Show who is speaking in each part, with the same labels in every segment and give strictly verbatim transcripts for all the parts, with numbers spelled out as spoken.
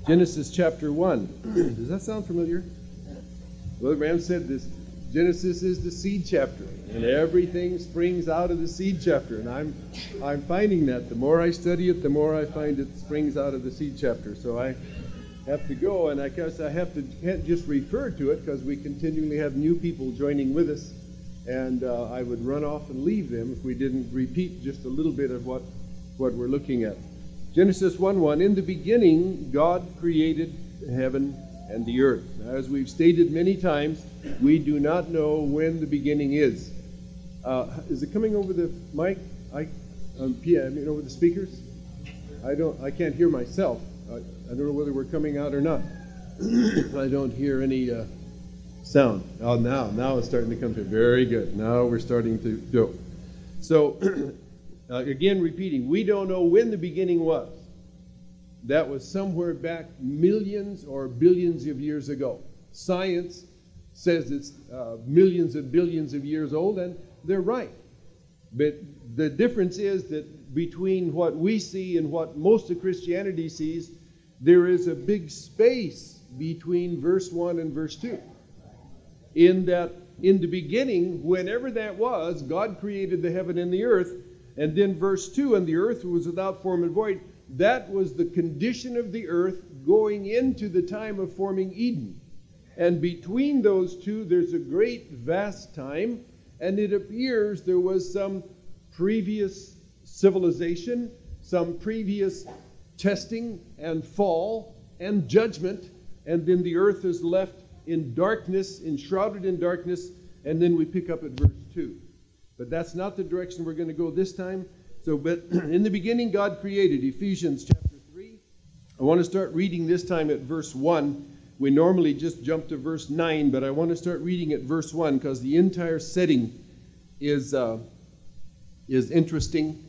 Speaker 1: Genesis chapter one. Does that sound familiar? Well, Ram said this. Genesis is the seed chapter, and everything springs out of the seed chapter. And I'm, I'm finding that the more I study it, the more I find it springs out of the seed chapter. So I have to go, and I guess I have to can't just refer to it because we continually have new people joining with us, and uh, I would run off and leave them if we didn't repeat just a little bit of what what we're looking at. Genesis one one. In the beginning, God created heaven and the earth. Now, as we've stated many times, we do not know when the beginning is. Uh, is it coming over the mic? I, um, yeah, I mean over the speakers. I don't. I can't hear myself. I, I don't know whether we're coming out or not. I don't hear any uh, sound. Oh, now, now it's starting to come through. Very good. Now we're starting to go. So, uh, again, repeating, we don't know when the beginning was. That was somewhere back millions or billions of years ago. Science says it's uh, millions and billions of years old, and they're right. But the difference is that between what we see and what most of Christianity sees, there is a big space between verse one and verse two. In that, in the beginning, whenever that was, God created the heaven and the earth, and then verse two, and the earth was without form and void. That was the condition of the earth going into the time of forming Eden. And between those two, there's a great vast time, and it appears there was some previous civilization, some previous testing and fall and judgment, and then the earth is left in darkness, enshrouded in darkness, and then we pick up at verse two. But that's not the direction we're going to go this time. So, but in the beginning, God created, Ephesians chapter three. I want to start reading this time at verse one. We normally just jump to verse nine, but I want to start reading at verse one because the entire setting is, uh, is interesting.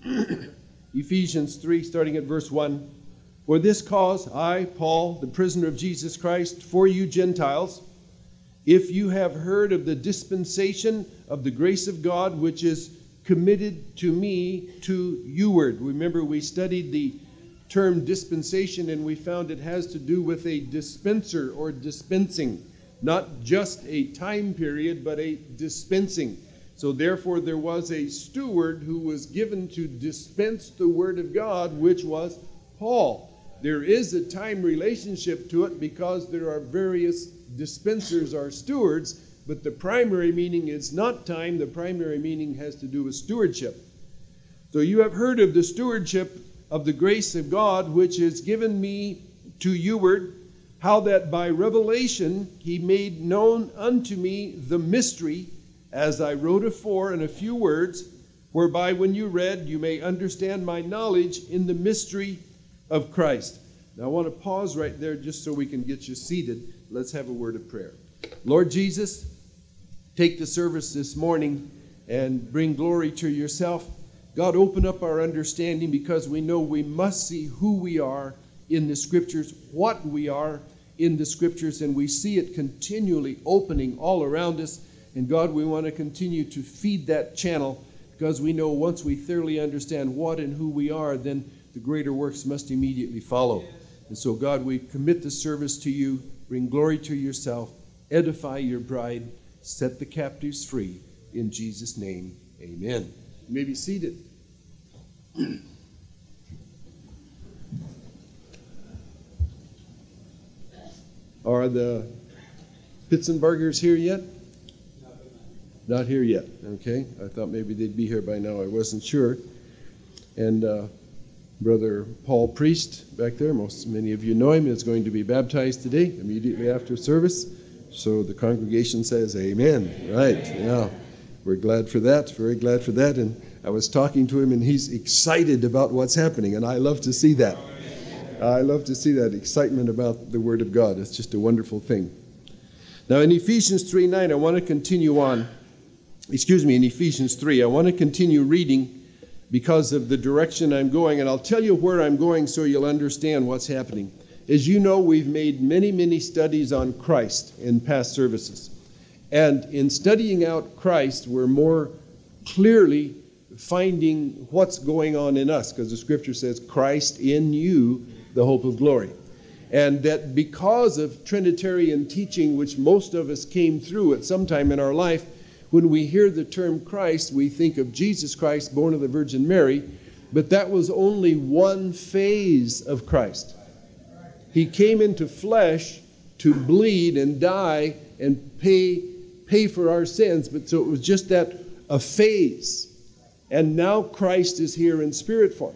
Speaker 1: Ephesians three, starting at verse one. For this cause, I, Paul, the prisoner of Jesus Christ, for you Gentiles, if you have heard of the dispensation of the grace of God, which is committed to me to youward. Remember, we studied the term dispensation, and we found it has to do with a dispenser or dispensing, not just a time period, but a dispensing. So therefore, there was a steward who was given to dispense the word of God, which was Paul. There is a time relationship to it because there are various dispensers or stewards, but the primary meaning is not time. The primary meaning has to do with stewardship. So you have heard of the stewardship of the grace of God, which is given me to youward, how that by revelation he made known unto me the mystery, as I wrote afore in a few words, whereby when you read, you may understand my knowledge in the mystery of Christ. Now I want to pause right there just so we can get you seated. Let's have a word of prayer. Lord Jesus, take the service this morning and bring glory to yourself. God, open up our understanding because we know we must see who we are in the Scriptures, what we are in the Scriptures, and we see it continually opening all around us. And God, we want to continue to feed that channel because we know once we thoroughly understand what and who we are, then the greater works must immediately follow. And so, God, we commit the service to you, bring glory to yourself, edify your bride, set the captives free. In Jesus' name, amen. You may be seated. Are the Pitzenbergers here yet? Not here yet. Okay. I thought maybe they'd be here by now. I wasn't sure. And uh, Brother Paul Priest back there, most many of you know him, is going to be baptized today, immediately after service. So the congregation says amen. Right. Yeah. We're glad for that. Very glad for that. And I was talking to him, and he's excited about what's happening, and I love to see that. I love to see that excitement about the Word of God. It's just a wonderful thing. Now, in Ephesians three nine, I want to continue on. Excuse me, in Ephesians three, I want to continue reading because of the direction I'm going, and I'll tell you where I'm going so you'll understand what's happening. As you know, we've made many, many studies on Christ in past services. And in studying out Christ, we're more clearly finding what's going on in us, because the Scripture says, Christ in you, the hope of glory. And that because of Trinitarian teaching, which most of us came through at some time in our life, when we hear the term Christ, we think of Jesus Christ, born of the Virgin Mary, but that was only one phase of Christ. He came into flesh to bleed and die and pay, pay for our sins, but so it was just that a phase. And now Christ is here in spirit form.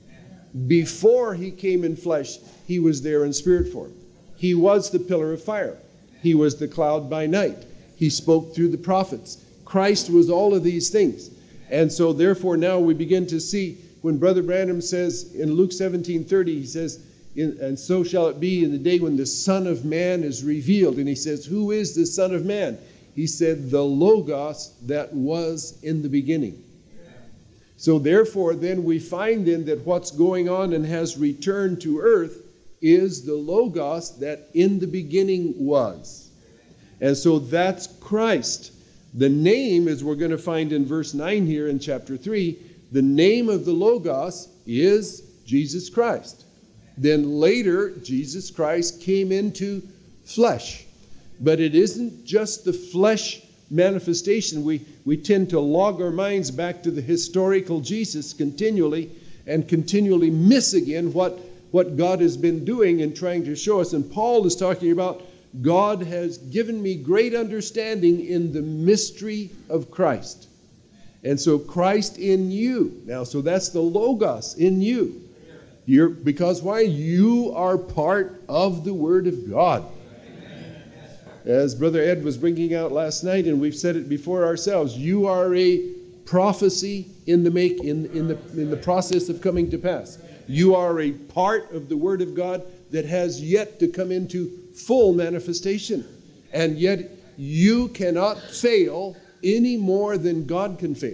Speaker 1: Before he came in flesh, he was there in spirit form. He was the pillar of fire. He was the cloud by night. He spoke through the prophets. Christ was all of these things. And so therefore now we begin to see when Brother Branham says in Luke seventeen thirty, he says, in, and so shall it be in the day when the Son of Man is revealed. And he says, who is the Son of Man? He said, the Logos that was in the beginning. So therefore, then we find then that what's going on and has returned to earth is the Logos that in the beginning was. And so that's Christ. The name, as we're going to find in verse nine here in chapter three, the name of the Logos is Jesus Christ. Then later, Jesus Christ came into flesh. But it isn't just the flesh manifestation. We, we tend to log our minds back to the historical Jesus continually and continually miss again what, what God has been doing and trying to show us. And Paul is talking about God has given me great understanding in the mystery of Christ. And so Christ in you. Now, so that's the Logos in you. You're, because why? You are part of the Word of God. As Brother Ed was bringing out last night, and we've said it before ourselves, you are a prophecy in the make in, in the in the process of coming to pass. You are a part of the Word of God that has yet to come into full manifestation. And yet you cannot fail any more than God can fail.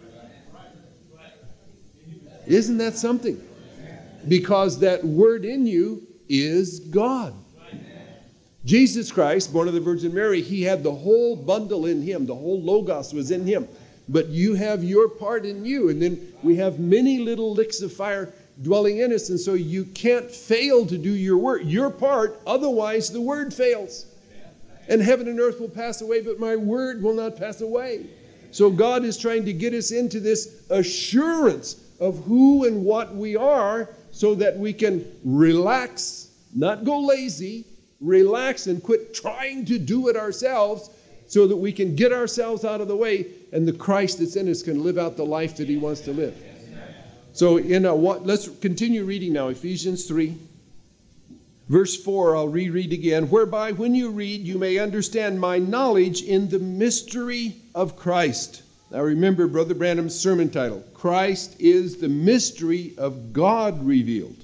Speaker 1: Isn't that something? Because that Word in you is God. Jesus Christ, born of the Virgin Mary, he had the whole bundle in him. The whole Logos was in him. But you have your part in you. And then we have many little licks of fire dwelling in us. And so you can't fail to do your work, your part. Otherwise, the Word fails. And heaven and earth will pass away, but my Word will not pass away. So God is trying to get us into this assurance of who and what we are so that we can relax, not go lazy, relax and quit trying to do it ourselves so that we can get ourselves out of the way and the Christ that's in us can live out the life that he wants to live. So in a, what, let's continue reading now, Ephesians three. Verse four, I'll reread again. Whereby when you read, you may understand my knowledge in the mystery of Christ. Now remember Brother Branham's sermon title. Christ is the mystery of God revealed,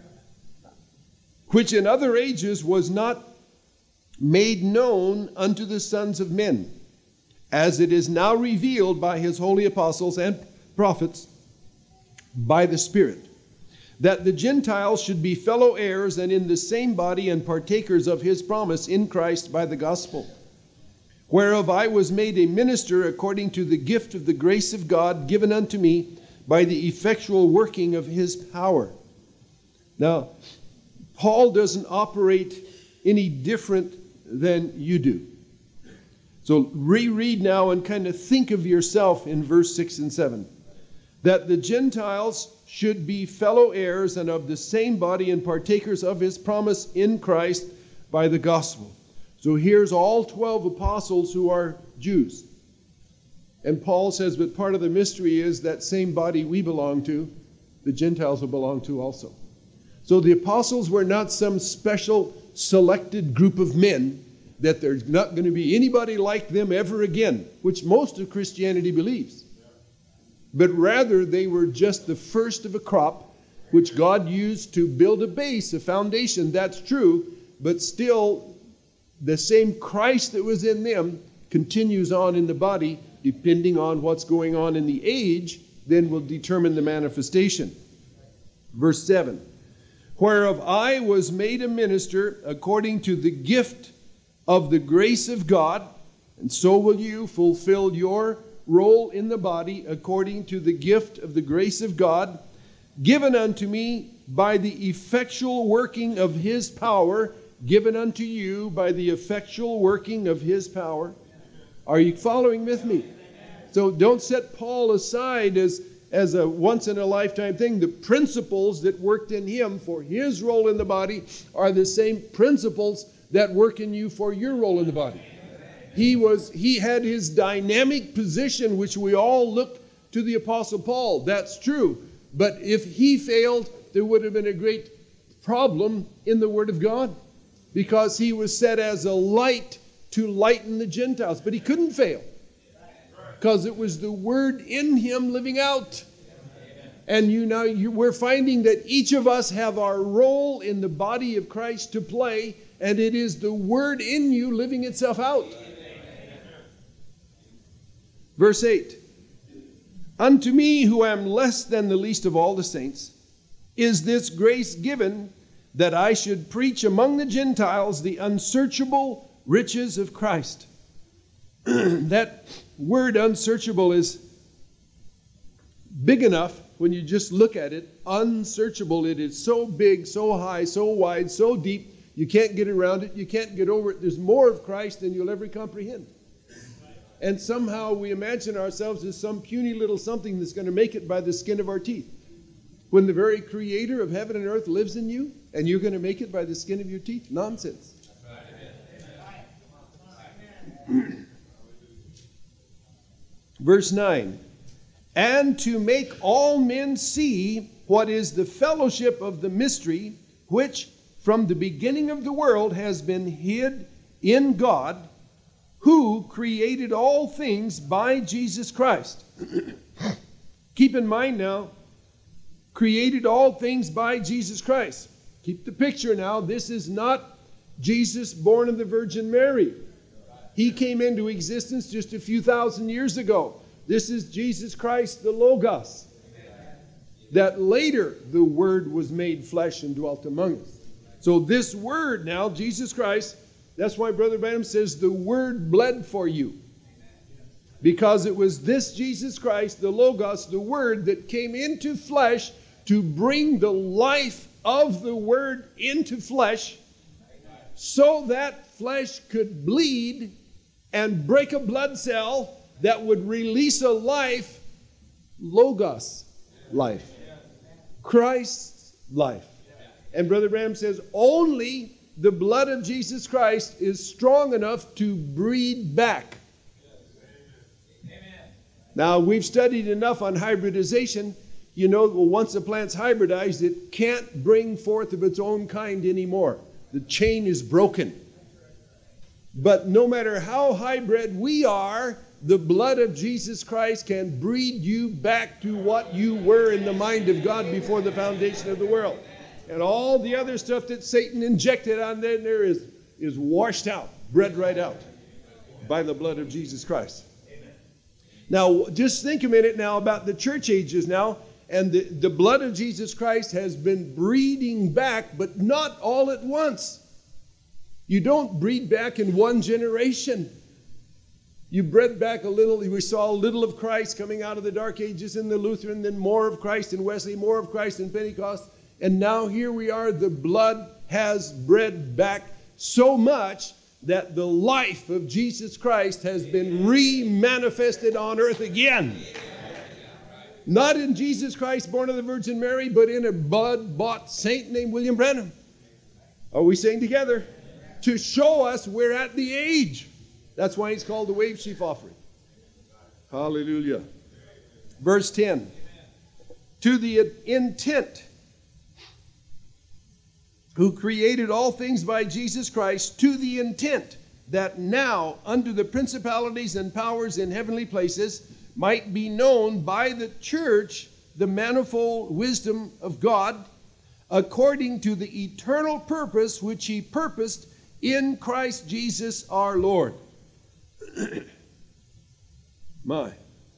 Speaker 1: which in other ages was not made known unto the sons of men, as it is now revealed by his holy apostles and prophets by the Spirit, that the Gentiles should be fellow heirs and in the same body and partakers of his promise in Christ by the gospel, whereof I was made a minister according to the gift of the grace of God given unto me by the effectual working of his power. Now, Paul doesn't operate any different than you do. So reread now and kind of think of yourself in verse six and seven. That the Gentiles should be fellow heirs and of the same body and partakers of his promise in Christ by the gospel. So here's all twelve apostles who are Jews. And Paul says, but part of the mystery is that same body we belong to, the Gentiles will belong to also. So the apostles were not some special selected group of men that there's not going to be anybody like them ever again, which most of Christianity believes. But rather they were just the first of a crop, which God used to build a base, a foundation. That's true, but still the same Christ that was in them continues on in the body, depending on what's going on in the age, then will determine the manifestation. Verse seven. Whereof I was made a minister according to the gift of the grace of God, and so will you fulfill your role in the body according to the gift of the grace of God given unto me by the effectual working of his power, given unto you by the effectual working of his power. Are you following with me? So don't set Paul aside as, as a once-in-a-lifetime thing. The principles that worked in him for his role in the body are the same principles that work in you for your role in the body. He was, he had his dynamic position, which we all look to the Apostle Paul. That's true. But if he failed, there would have been a great problem in the Word of God, because he was set as a light to lighten the Gentiles. But he couldn't fail, because it was the Word in him living out. And you know, you, we're finding that each of us have our role in the body of Christ to play, and it is the Word in you living itself out. Verse eight. Unto me, who am less than the least of all the saints, is this grace given, that I should preach among the Gentiles the unsearchable riches of Christ. That word unsearchable is big enough when you just look at it. Unsearchable. It is so big, so high, so wide, so deep. You can't get around it. You can't get over it. There's more of Christ than you'll ever comprehend. And somehow we imagine ourselves as some puny little something that's going to make it by the skin of our teeth, when the very Creator of heaven and earth lives in you, and you're going to make it by the skin of your teeth? Nonsense. Verse nine. And to make all men see what is the fellowship of the mystery, which from the beginning of the world has been hid in God, who created all things by Jesus Christ. Keep in mind now, created all things by Jesus Christ. Keep the picture now. This is not Jesus born of the Virgin Mary. He came into existence just a few thousand years ago. This is Jesus Christ, the Logos. That later the Word was made flesh and dwelt among us. So this Word now, Jesus Christ, that's why Brother Branham says the Word bled for you. Because it was this Jesus Christ, the Logos, the Word, that came into flesh to bring the life of the Word into flesh, so that flesh could bleed and break a blood cell that would release a life, Logos life, Christ's life. And Brother Branham says only the blood of Jesus Christ is strong enough to breed back. Now, we've studied enough on hybridization. You know, well, once a plant's hybridized, it can't bring forth of its own kind anymore. The chain is broken. But no matter how hybrid we are, the blood of Jesus Christ can breed you back to what you were in the mind of God before the foundation of the world. And all the other stuff that Satan injected on there, there is, is washed out, bred right out by the blood of Jesus Christ. Now, just think a minute now about the church ages now. And the, the blood of Jesus Christ has been breeding back, but not all at once. You don't breed back in one generation. You bred back a little. We saw a little of Christ coming out of the Dark Ages in the Lutheran, then more of Christ in Wesley, more of Christ in Pentecost. And now here we are. The blood has bred back so much that the life of Jesus Christ has been re-manifested on earth again. Not in Jesus Christ born of the Virgin Mary, but in a blood-bought saint named William Branham. Are we saying together? To show us we're at the age. That's why he's called the wave sheaf offering. Hallelujah. Verse ten. To the intent who created all things by Jesus Christ, to the intent that now under the principalities and powers in heavenly places might be known by the church the manifold wisdom of God, according to the eternal purpose which he purposed in Christ Jesus our Lord. My.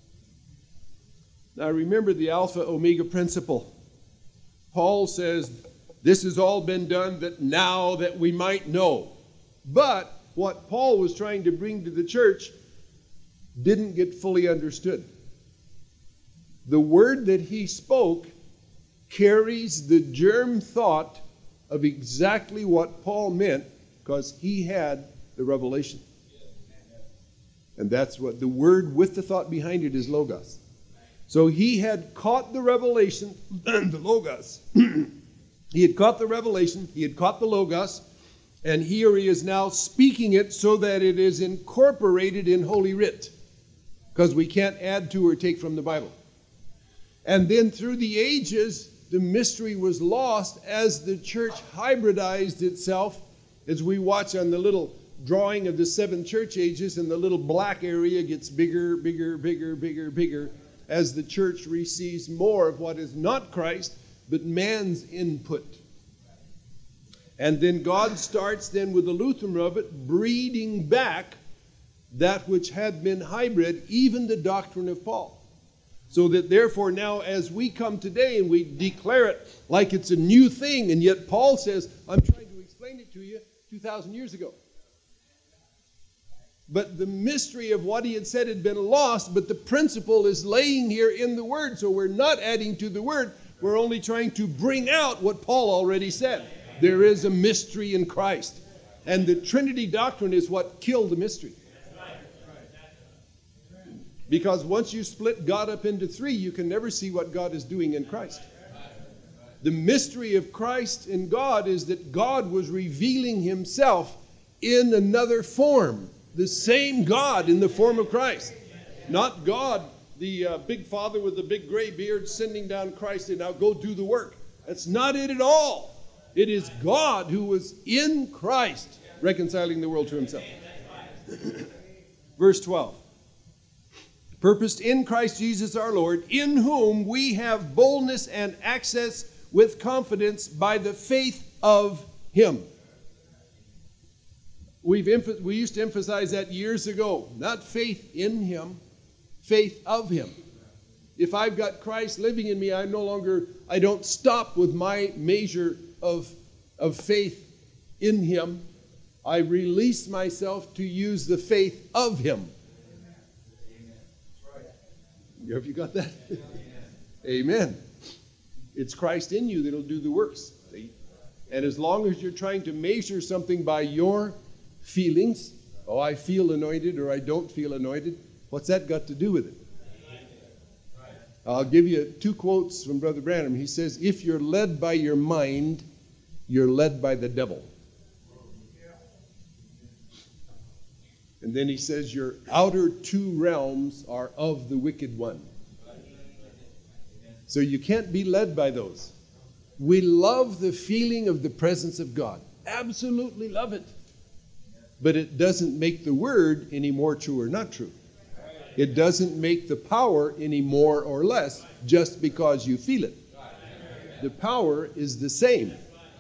Speaker 1: Now remember the Alpha Omega principle. Paul says, this has all been done that now that we might know. But what Paul was trying to bring to the church didn't get fully understood. The word that he spoke carries the germ thought of exactly what Paul meant, because he had the revelation. And that's what the word with the thought behind it is logos. So he had caught the revelation, the logos. He had caught the revelation, he had caught the logos, and here he is now speaking it so that it is incorporated in Holy Writ, because we can't add to or take from the Bible. And then through the ages, the mystery was lost as the church hybridized itself, as we watch on the little drawing of the seven church ages, and the little black area gets bigger, bigger, bigger, bigger, bigger, as the church receives more of what is not Christ, but man's input. And then God starts then with the Lutheran of it, breeding back that which had been hybrid, even the doctrine of Paul. So that therefore now as we come today and we declare it like it's a new thing, and yet Paul says, I'm trying to explain it to you two thousand years ago. But the mystery of what he had said had been lost, but the principle is laying here in the Word. So we're not adding to the Word, we're only trying to bring out what Paul already said. There is a mystery in Christ. And the Trinity doctrine is what killed the mystery. Because once you split God up into three, you can never see what God is doing in Christ. The mystery of Christ in God is that God was revealing himself in another form. The same God in the form of Christ. Not God, the uh, big father with the big gray beard, sending down Christ and now go do the work. That's not it at all. It is God who was in Christ reconciling the world to himself. Verse twelve. Purposed in Christ Jesus our Lord, in whom we have boldness and access with confidence by the faith of him. We've emph- we used to emphasize that years ago. Not faith in him, faith of him. If I've got Christ living in me, I'm no longer, I don't stop with my measure of, of faith in him. I release myself to use the faith of him. Have you got that? Amen. It's Christ in you that'll do the works. See? And as long as you're trying to measure something by your feelings, oh, I feel anointed or I don't feel anointed, what's that got to do with it? I'll give you two quotes from Brother Branham. He says, if you're led by your mind, you're led by the devil. And then he says, your outer two realms are of the wicked one. So you can't be led by those. We love the feeling of the presence of God. Absolutely love it. But it doesn't make the word any more true or not true. It doesn't make the power any more or less just because you feel it. The power is the same.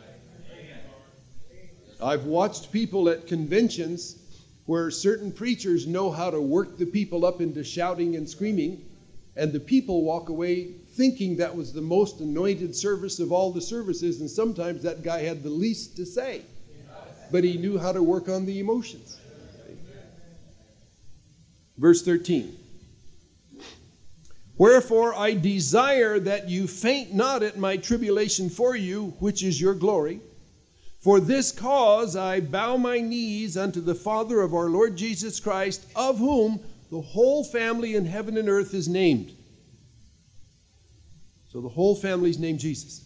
Speaker 1: I've watched people at conventions where certain preachers know how to work the people up into shouting and screaming, and the people walk away thinking that was the most anointed service of all the services, and sometimes that guy had the least to say, but he knew how to work on the emotions. Verse thirteen. Wherefore I desire that you faint not at my tribulation for you, which is your glory. For this cause I bow my knees unto the Father of our Lord Jesus Christ, of whom the whole family in heaven and earth is named. So the whole family is named Jesus.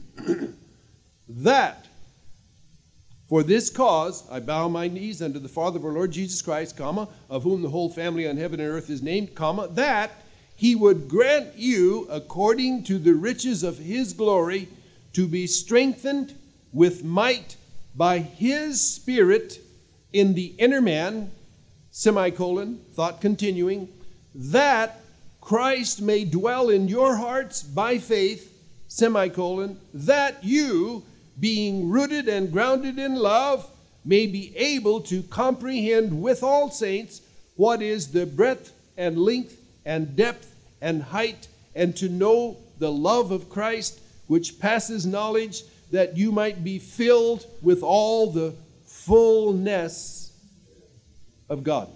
Speaker 1: That, for this cause I bow my knees unto the Father of our Lord Jesus Christ, comma, of whom the whole family on heaven and earth is named, comma, that he would grant you, according to the riches of his glory, to be strengthened with might by his Spirit in the inner man, semicolon, thought continuing, that Christ may dwell in your hearts by faith, semicolon, that you, being rooted and grounded in love, may be able to comprehend with all saints what is the breadth and length and depth and height, and to know the love of Christ, which passes knowledge, that you might be filled with all the fullness of God.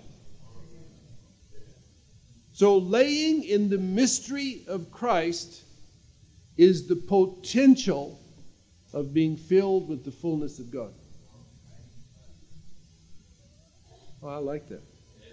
Speaker 1: So laying in the mystery of Christ is the potential of being filled with the fullness of God. Oh, I like that.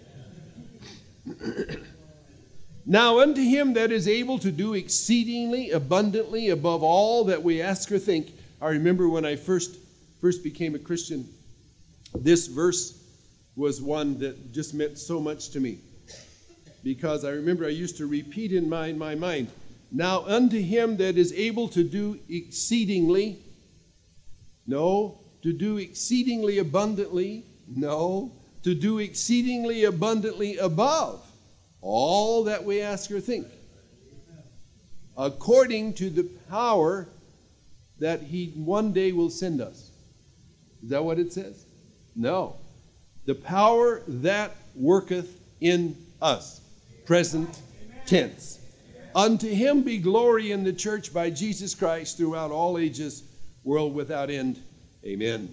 Speaker 1: Now unto him that is able to do exceedingly abundantly above all that we ask or think. I remember when I first first became a Christian, this verse was one that just meant so much to me. Because I remember I used to repeat in my, my mind, now unto him that is able to do exceedingly, no, to do exceedingly abundantly, no, to do exceedingly abundantly above all that we ask or think, according to the power that he one day will send us. Is that what it says? No. The power that worketh in us. Present tense. Unto him be glory in the church by Jesus Christ throughout all ages, world without end. Amen.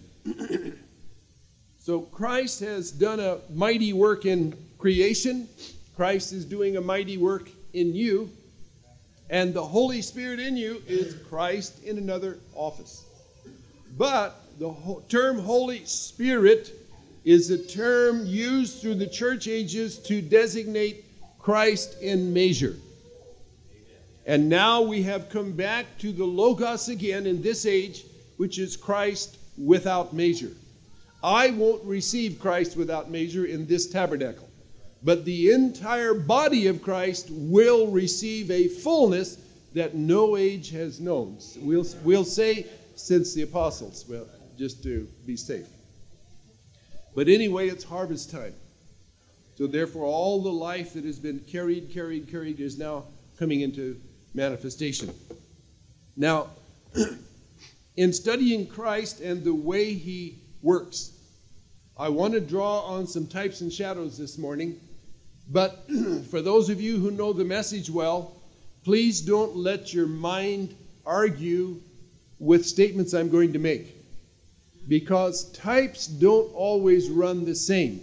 Speaker 1: So Christ has done a mighty work in creation. Christ is doing a mighty work in you. And the Holy Spirit in you is Christ in another office. But the ho- term Holy Spirit is a term used through the church ages to designate Christ in measure. And now we have come back to the Logos again in this age, which is Christ without measure. I won't receive Christ without measure in this tabernacle, but the entire body of Christ will receive a fullness that no age has known. We'll, we'll say since the apostles, well, just to be safe. But anyway, it's harvest time. So therefore, all the life that has been carried, carried, carried is now coming into manifestation. Now, in studying Christ and the way he works, I want to draw on some types and shadows this morning. But for those of you who know the message well, please don't let your mind argue with statements I'm going to make. Because types don't always run the same.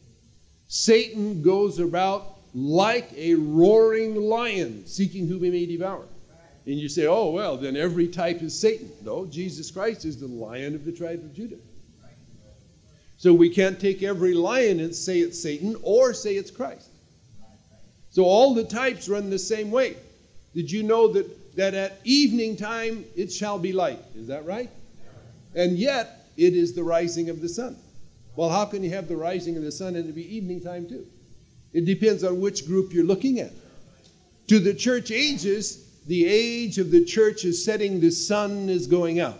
Speaker 1: Satan goes about like a roaring lion, seeking whom he may devour. And you say, oh, well, then every type is Satan. No, Jesus Christ is the Lion of the tribe of Judah. So we can't take every lion and say it's Satan or say it's Christ. So all the types run the same way. Did you know that, that at evening time it shall be light? Is that right? And yet it is the rising of the sun. Well, how can you have the rising of the sun and it be evening time too? It depends on which group you're looking at. To the church ages, the age of the church is setting, the sun is going out.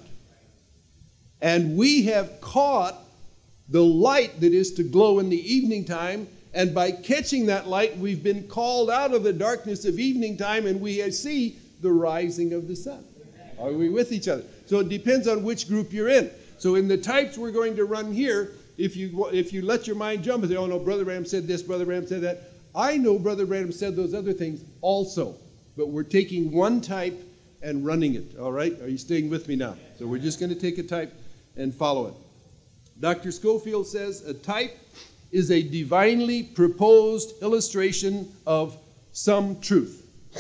Speaker 1: And we have caught the light that is to glow in the evening time, and by catching that light, we've been called out of the darkness of evening time, and we see the rising of the sun. Are we with each other? So it depends on which group you're in. So in the types we're going to run here, if you if you let your mind jump and say, oh no, Brother Branham said this, Brother Branham said that, I know Brother Branham said those other things also, but we're taking one type and running it, all right? Are you staying with me now? So we're just going to take a type and follow it. Doctor Scofield says a type is a divinely proposed illustration of some truth.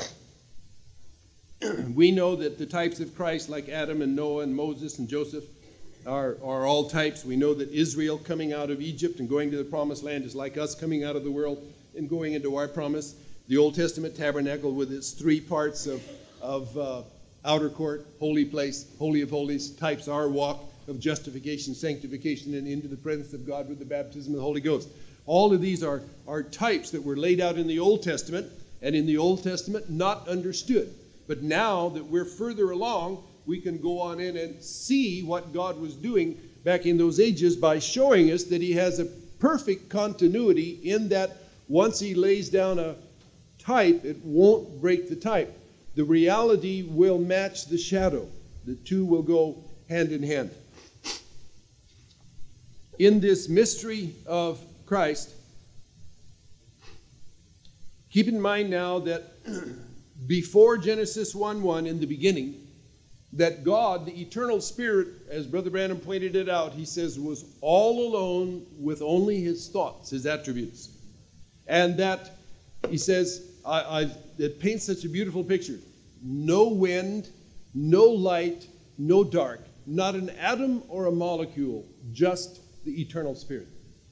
Speaker 1: We know that the types of Christ, like Adam and Noah and Moses and Joseph, are, are all types. We know that Israel coming out of Egypt and going to the promised land is like us coming out of the world and going into our promise. The Old Testament tabernacle with its three parts of, of uh, outer court, holy place, holy of holies, types our walk of justification, sanctification, and into the presence of God with the baptism of the Holy Ghost. All of these are, are types that were laid out in the Old Testament, and in the Old Testament not understood. But now that we're further along, we can go on in and see what God was doing back in those ages by showing us that he has a perfect continuity in that once he lays down a type, it won't break the type. The reality will match the shadow. The two will go hand in hand. In this mystery of Christ, keep in mind now that before Genesis one one, in the beginning, that God, the eternal Spirit, as Brother Branham pointed it out, he says, was all alone with only his thoughts, his attributes. And that, he says, I, I, it paints such a beautiful picture. No wind, no light, no dark, not an atom or a molecule, just the eternal Spirit.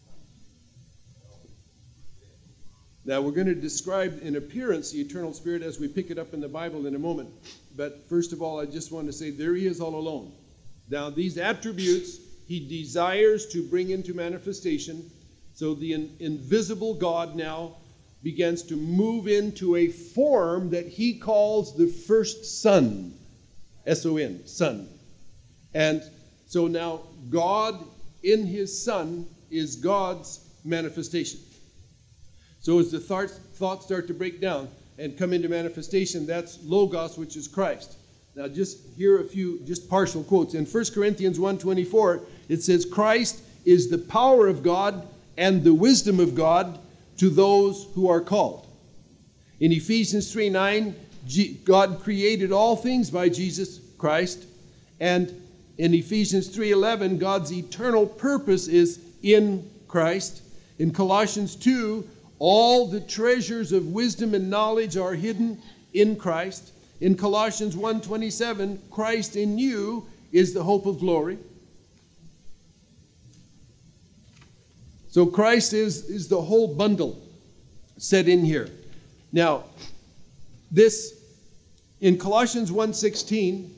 Speaker 1: Now, we're going to describe in appearance the eternal Spirit as we pick it up in the Bible in a moment. But first of all, I just want to say there he is all alone. Now, these attributes he desires to bring into manifestation. So the in- invisible God now begins to move into a form that he calls the first Son. S O N, Son. And so now God in his Son is God's manifestation. So as the thoughts, thoughts start to break down and come into manifestation, that's Logos, which is Christ. Now just here a few just partial quotes. In First Corinthians one twenty-four, it says, Christ is the power of God and the wisdom of God to those who are called. In Ephesians three nine, God created all things by Jesus Christ. And in Ephesians three eleven, God's eternal purpose is in Christ. In Colossians two, all the treasures of wisdom and knowledge are hidden in Christ. In Colossians one twenty-seven, Christ in you is the hope of glory. So Christ is, is the whole bundle set in here. Now, this, in Colossians one sixteen,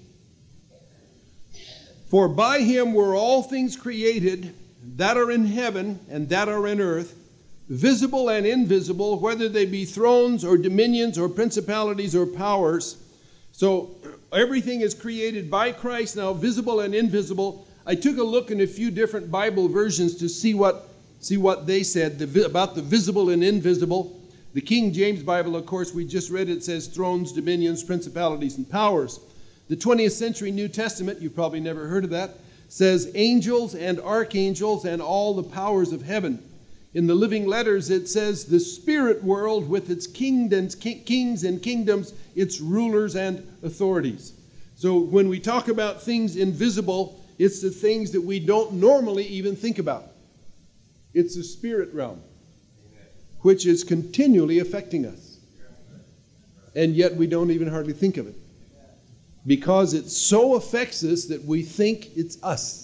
Speaker 1: for by him were all things created that are in heaven and that are in earth, visible and invisible, whether they be thrones or dominions or principalities or powers. So everything is created by Christ now, visible and invisible. I took a look in a few different Bible versions to see what see what they said the, about the visible and invisible. The King James Bible, of course, we just read it, says thrones, dominions, principalities, and powers. The twentieth century New Testament, you've probably never heard of that, says angels and archangels and all the powers of heaven. In the Living Letters, it says the spirit world with its kingdoms, kings and kingdoms, its rulers and authorities. So when we talk about things invisible, it's the things that we don't normally even think about. It's the spirit realm, which is continually affecting us. And yet we don't even hardly think of it, because it so affects us that we think it's us.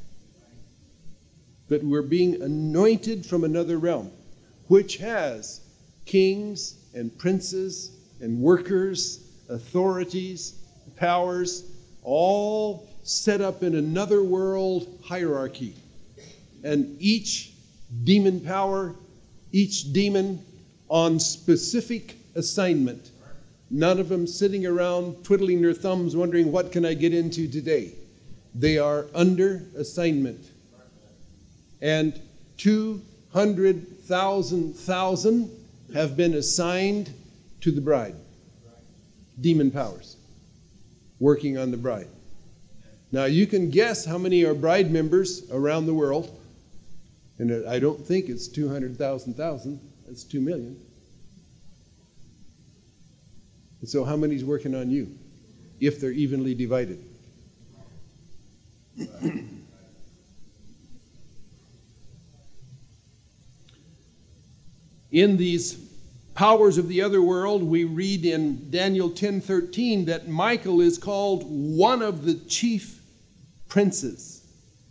Speaker 1: But we're being anointed from another realm, which has kings and princes and workers, authorities, powers, all set up in another world hierarchy. And each demon power, each demon on specific assignment. None of them sitting around twiddling their thumbs wondering, what can I get into today? They are under assignment. And two hundred thousand thousand have been assigned to the bride. Demon powers working on the bride. Now you can guess how many are bride members around the world. And I don't think it's two hundred thousand thousand. It's two million. And so how many is working on you, if they're evenly divided? In these powers of the other world, we read in Daniel ten thirteen that Michael is called one of the chief princes.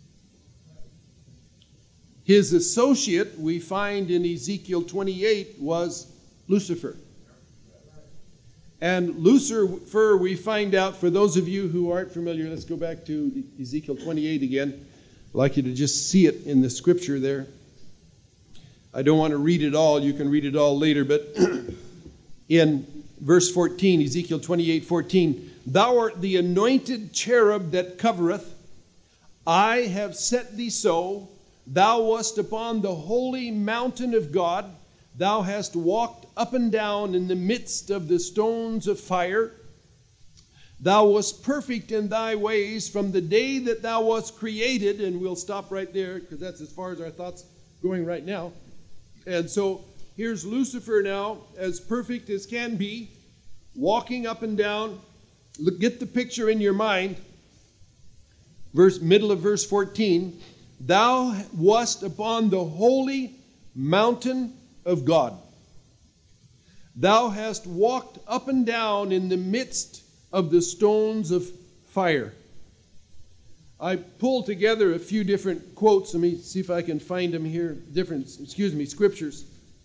Speaker 1: His associate, we find in Ezekiel twenty-eight, was Lucifer. And Lucifer, we find out, for those of you who aren't familiar, let's go back to Ezekiel twenty-eight again. I'd like you to just see it in the scripture there. I don't want to read it all. You can read it all later. But in verse fourteen, Ezekiel twenty-eight fourteen, thou art the anointed cherub that covereth. I have set thee so. Thou wast upon the holy mountain of God. Thou hast walked up and down in the midst of the stones of fire. Thou wast perfect in thy ways from the day that thou wast created. And we'll stop right there, because that's as far as our thoughts going right now. And so here's Lucifer now, as perfect as can be, walking up and down. Look, get the picture in your mind. Verse, middle of verse fourteen. Thou wast upon the holy mountain of God. Thou hast walked up and down in the midst of the stones of fire. I pulled together a few different quotes. Let me see if I can find them here. Different, excuse me, scriptures.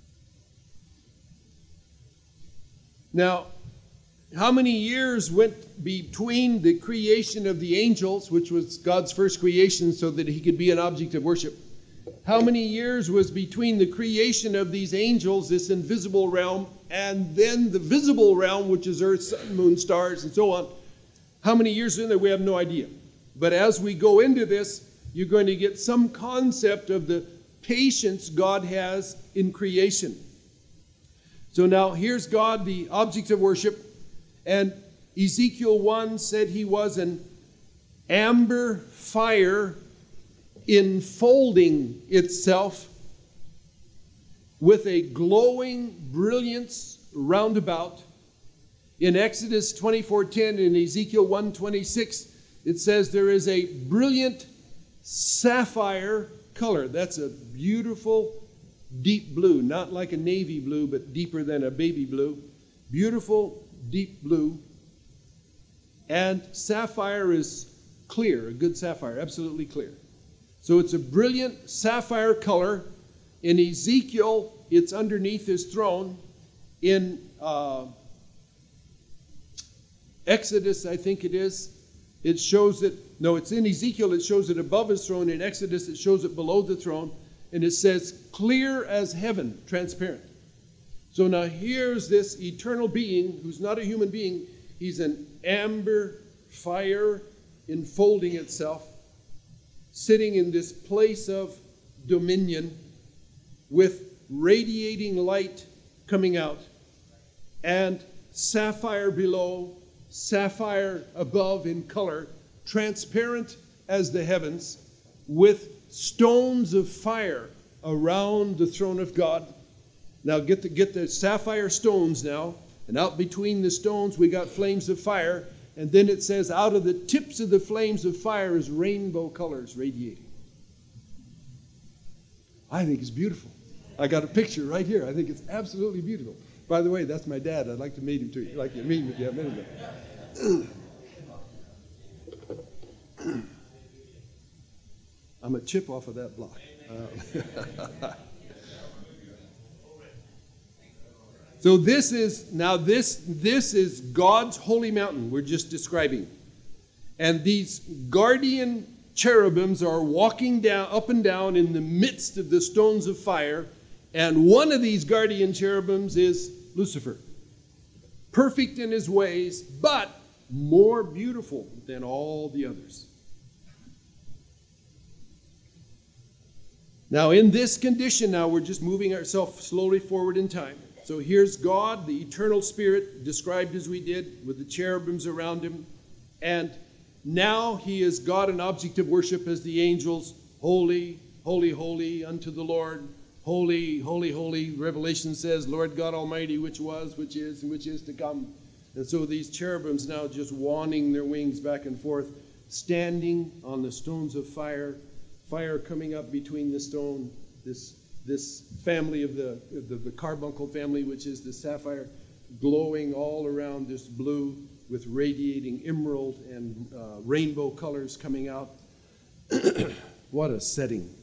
Speaker 1: Now, how many years went between the creation of the angels, which was God's first creation so that he could be an object of worship? How many years was between the creation of these angels, this invisible realm, and then the visible realm, which is earth, sun, moon, stars, and so on? How many years in there? We have no idea. But as we go into this, you're going to get some concept of the patience God has in creation. So now here's God, the object of worship. And Ezekiel one said he was an amber fire enfolding itself with a glowing brilliance round about. In Exodus twenty-four ten and Ezekiel one twenty-six, it says there is a brilliant sapphire color. That's a beautiful deep blue, not like a navy blue, but deeper than a baby blue. Beautiful deep blue. And sapphire is clear, a good sapphire, absolutely clear. So it's a brilliant sapphire color. In Ezekiel, it's underneath his throne. In uh, Exodus, I think it is, it shows it, no, it's in Ezekiel, it shows it above his throne. In Exodus, it shows it below the throne. And it says, clear as heaven, transparent. So now here's this eternal being who's not a human being. He's an amber fire enfolding itself, sitting in this place of dominion with radiating light coming out, and sapphire below, sapphire above in color, transparent as the heavens, with stones of fire around the throne of God. Now get the, get the sapphire stones now, and out between the stones we got flames of fire, and then it says out of the tips of the flames of fire is rainbow colors radiating. I think it's beautiful. I got a picture right here. I think it's absolutely beautiful. By the way, that's my dad. I'd like to meet him too. I'd like to meet him if you have a minute. I'm a chip off of that block. Uh, so this is, now this, this is God's holy mountain we're just describing. And these guardian cherubims are walking down, up and down in the midst of the stones of fire. And one of these guardian cherubims is Lucifer. Perfect in his ways, but more beautiful than all the others. Now, in this condition, now we're just moving ourselves slowly forward in time. So here's God, the eternal spirit, described as we did, with the cherubims around him. And now he is God, an object of worship, as the angels, holy, holy, holy unto the Lord. Holy, holy, holy. Revelation says, Lord God Almighty, which was, which is, and which is to come. And so these cherubims now just wanting their wings back and forth, standing on the stones of fire, fire coming up between the stone, this this family of the, the, the carbuncle family, which is the sapphire, glowing all around this blue with radiating emerald and uh, rainbow colors coming out. What a setting.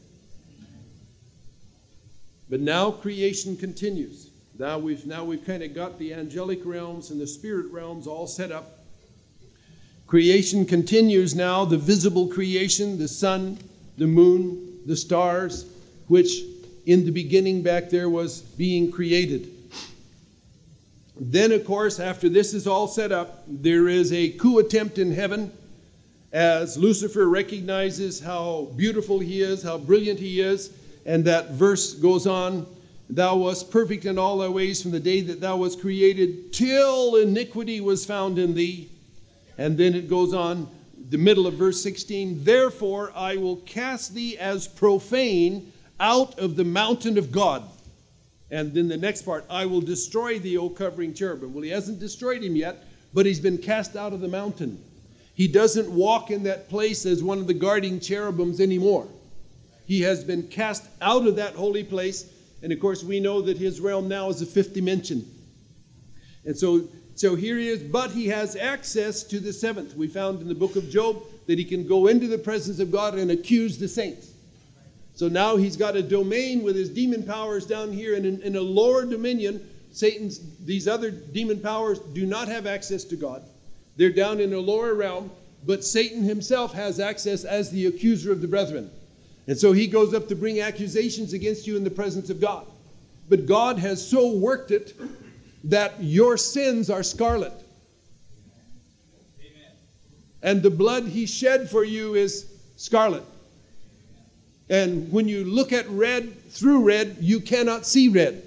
Speaker 1: But now creation continues. Now we've now we've kind of got the angelic realms and the spirit realms all set up. Creation continues now, the visible creation, the sun, the moon, the stars, which in the beginning back there was being created. Then, of course, after this is all set up, there is a coup attempt in heaven as Lucifer recognizes how beautiful he is, how brilliant he is. And that verse goes on, thou wast perfect in all thy ways from the day that thou wast created till iniquity was found in thee. And then it goes on, the middle of verse sixteen, therefore I will cast thee as profane out of the mountain of God. And then the next part, I will destroy thee, O covering cherubim. Well, he hasn't destroyed him yet, but he's been cast out of the mountain. He doesn't walk in that place as one of the guarding cherubims anymore. He has been cast out of that holy place. And of course, we know that his realm now is the fifth dimension. And so So here he is, but he has access to the seventh. We found in the book of Job that he can go into the presence of God and accuse the saints. So now he's got a domain with his demon powers down here, and in, in a lower dominion, Satan's, these other demon powers do not have access to God. They're down in a lower realm, but Satan himself has access as the accuser of the brethren. And so he goes up to bring accusations against you in the presence of God. But God has so worked it that your sins are scarlet. Amen. And the blood he shed for you is scarlet. And when you look at red through red, you cannot see red.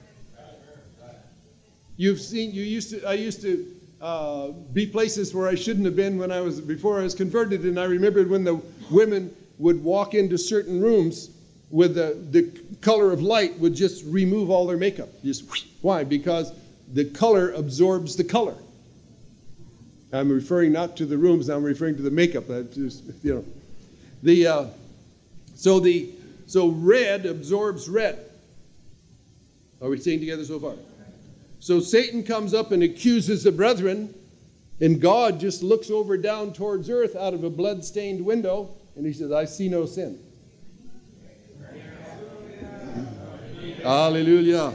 Speaker 1: You've seen, you used to, I used to uh, be places where I shouldn't have been when I was, before I was converted. And I remembered when the women would walk into certain rooms with the, the color of light would just remove all their makeup. Just whoosh. Why? Because the color absorbs the color. I'm referring not to the rooms, I'm referring to the makeup. That just, you know, the uh, so the so red absorbs red. Are we staying together so far? So Satan comes up and accuses the brethren, and God just looks over down towards earth out of a blood-stained window, and he says, "I see no sin." Hallelujah.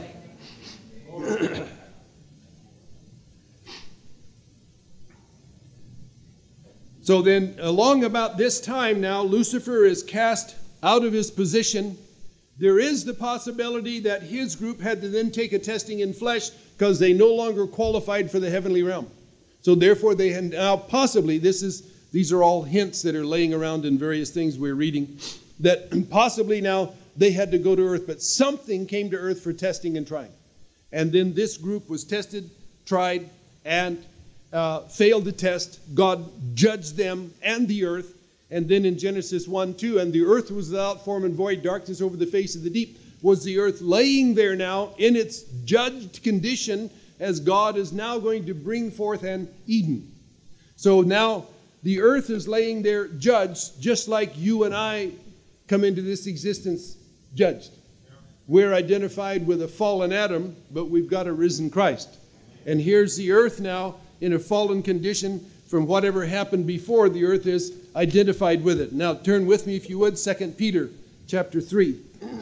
Speaker 1: So then, along about this time now, Lucifer is cast out of his position. There is the possibility that his group had to then take a testing in flesh because they no longer qualified for the heavenly realm. So therefore, they had now possibly, this is these are all hints that are laying around in various things we're reading, that possibly now they had to go to earth, but something came to earth for testing and trying. And then this group was tested, tried, and uh, failed the test. God judged them and the earth. And then in Genesis one two, and the earth was without form and void, darkness over the face of the deep. Was the earth laying there now in its judged condition as God is now going to bring forth an Eden. So now the earth is laying there judged, just like you and I come into this existence judged. We're identified with a fallen Adam, but we've got a risen Christ. And here's the earth now in a fallen condition from whatever happened before. The earth is identified with it. Now turn with me, if you would, Second Peter chapter three.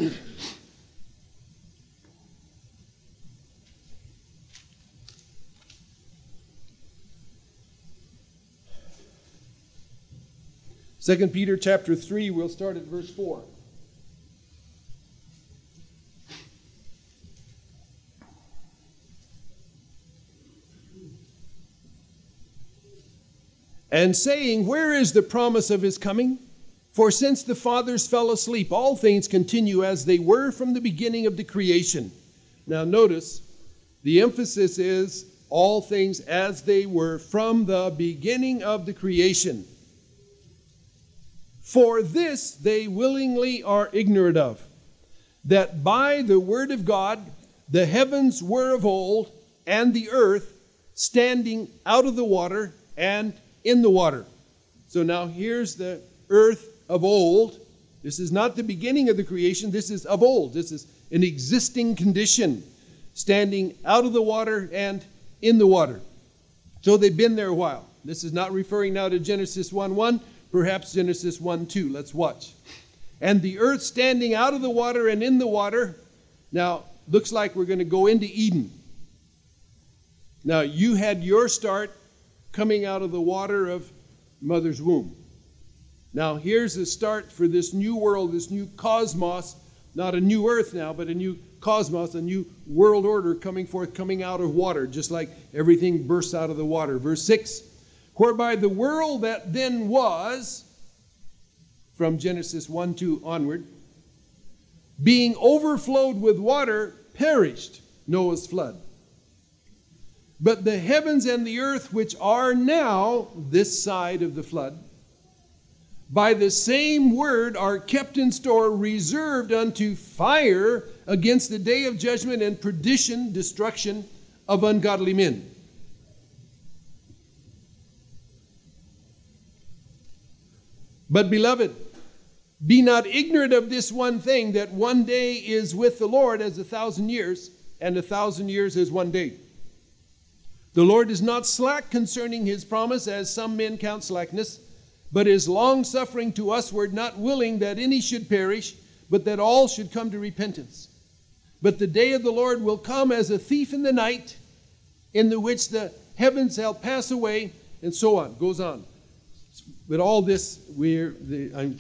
Speaker 1: Second Peter chapter three, we'll start at verse four. And saying, where is the promise of his coming? For since the fathers fell asleep, all things continue as they were from the beginning of the creation. Now notice, the emphasis is all things as they were from the beginning of the creation. For this they willingly are ignorant of, that by the word of God the heavens were of old, and the earth standing out of the water and in the water. So now here's the earth of old. This is not the beginning of the creation. This is of old. This is an existing condition, standing out of the water and in the water. So they've been there a while. This is not referring now to Genesis one one, perhaps Genesis one two. Let's watch. And the earth standing out of the water and in the water. Now, looks like we're going to go into Eden. Now, you had your start coming out of the water of mother's womb. Now, here's a start for this new world, this new cosmos, not a new earth now, but a new cosmos, a new world order coming forth, coming out of water, just like everything bursts out of the water. Verse six, whereby the world that then was, from Genesis one two onward, being overflowed with water, perished, Noah's flood. But the heavens and the earth, which are now this side of the flood, by the same word are kept in store, reserved unto fire against the day of judgment and perdition, destruction of ungodly men. But beloved, be not ignorant of this one thing, that one day is with the Lord as a thousand years, and a thousand years is one day.
Speaker 2: The Lord is not slack concerning his promise, as some men count slackness, but is long-suffering to usward, not willing that any should perish, but that all should come to repentance. But the day of the Lord will come as a thief in the night, in the which the heavens shall pass away, and so on. Goes on. But all this, we're... The, I'm,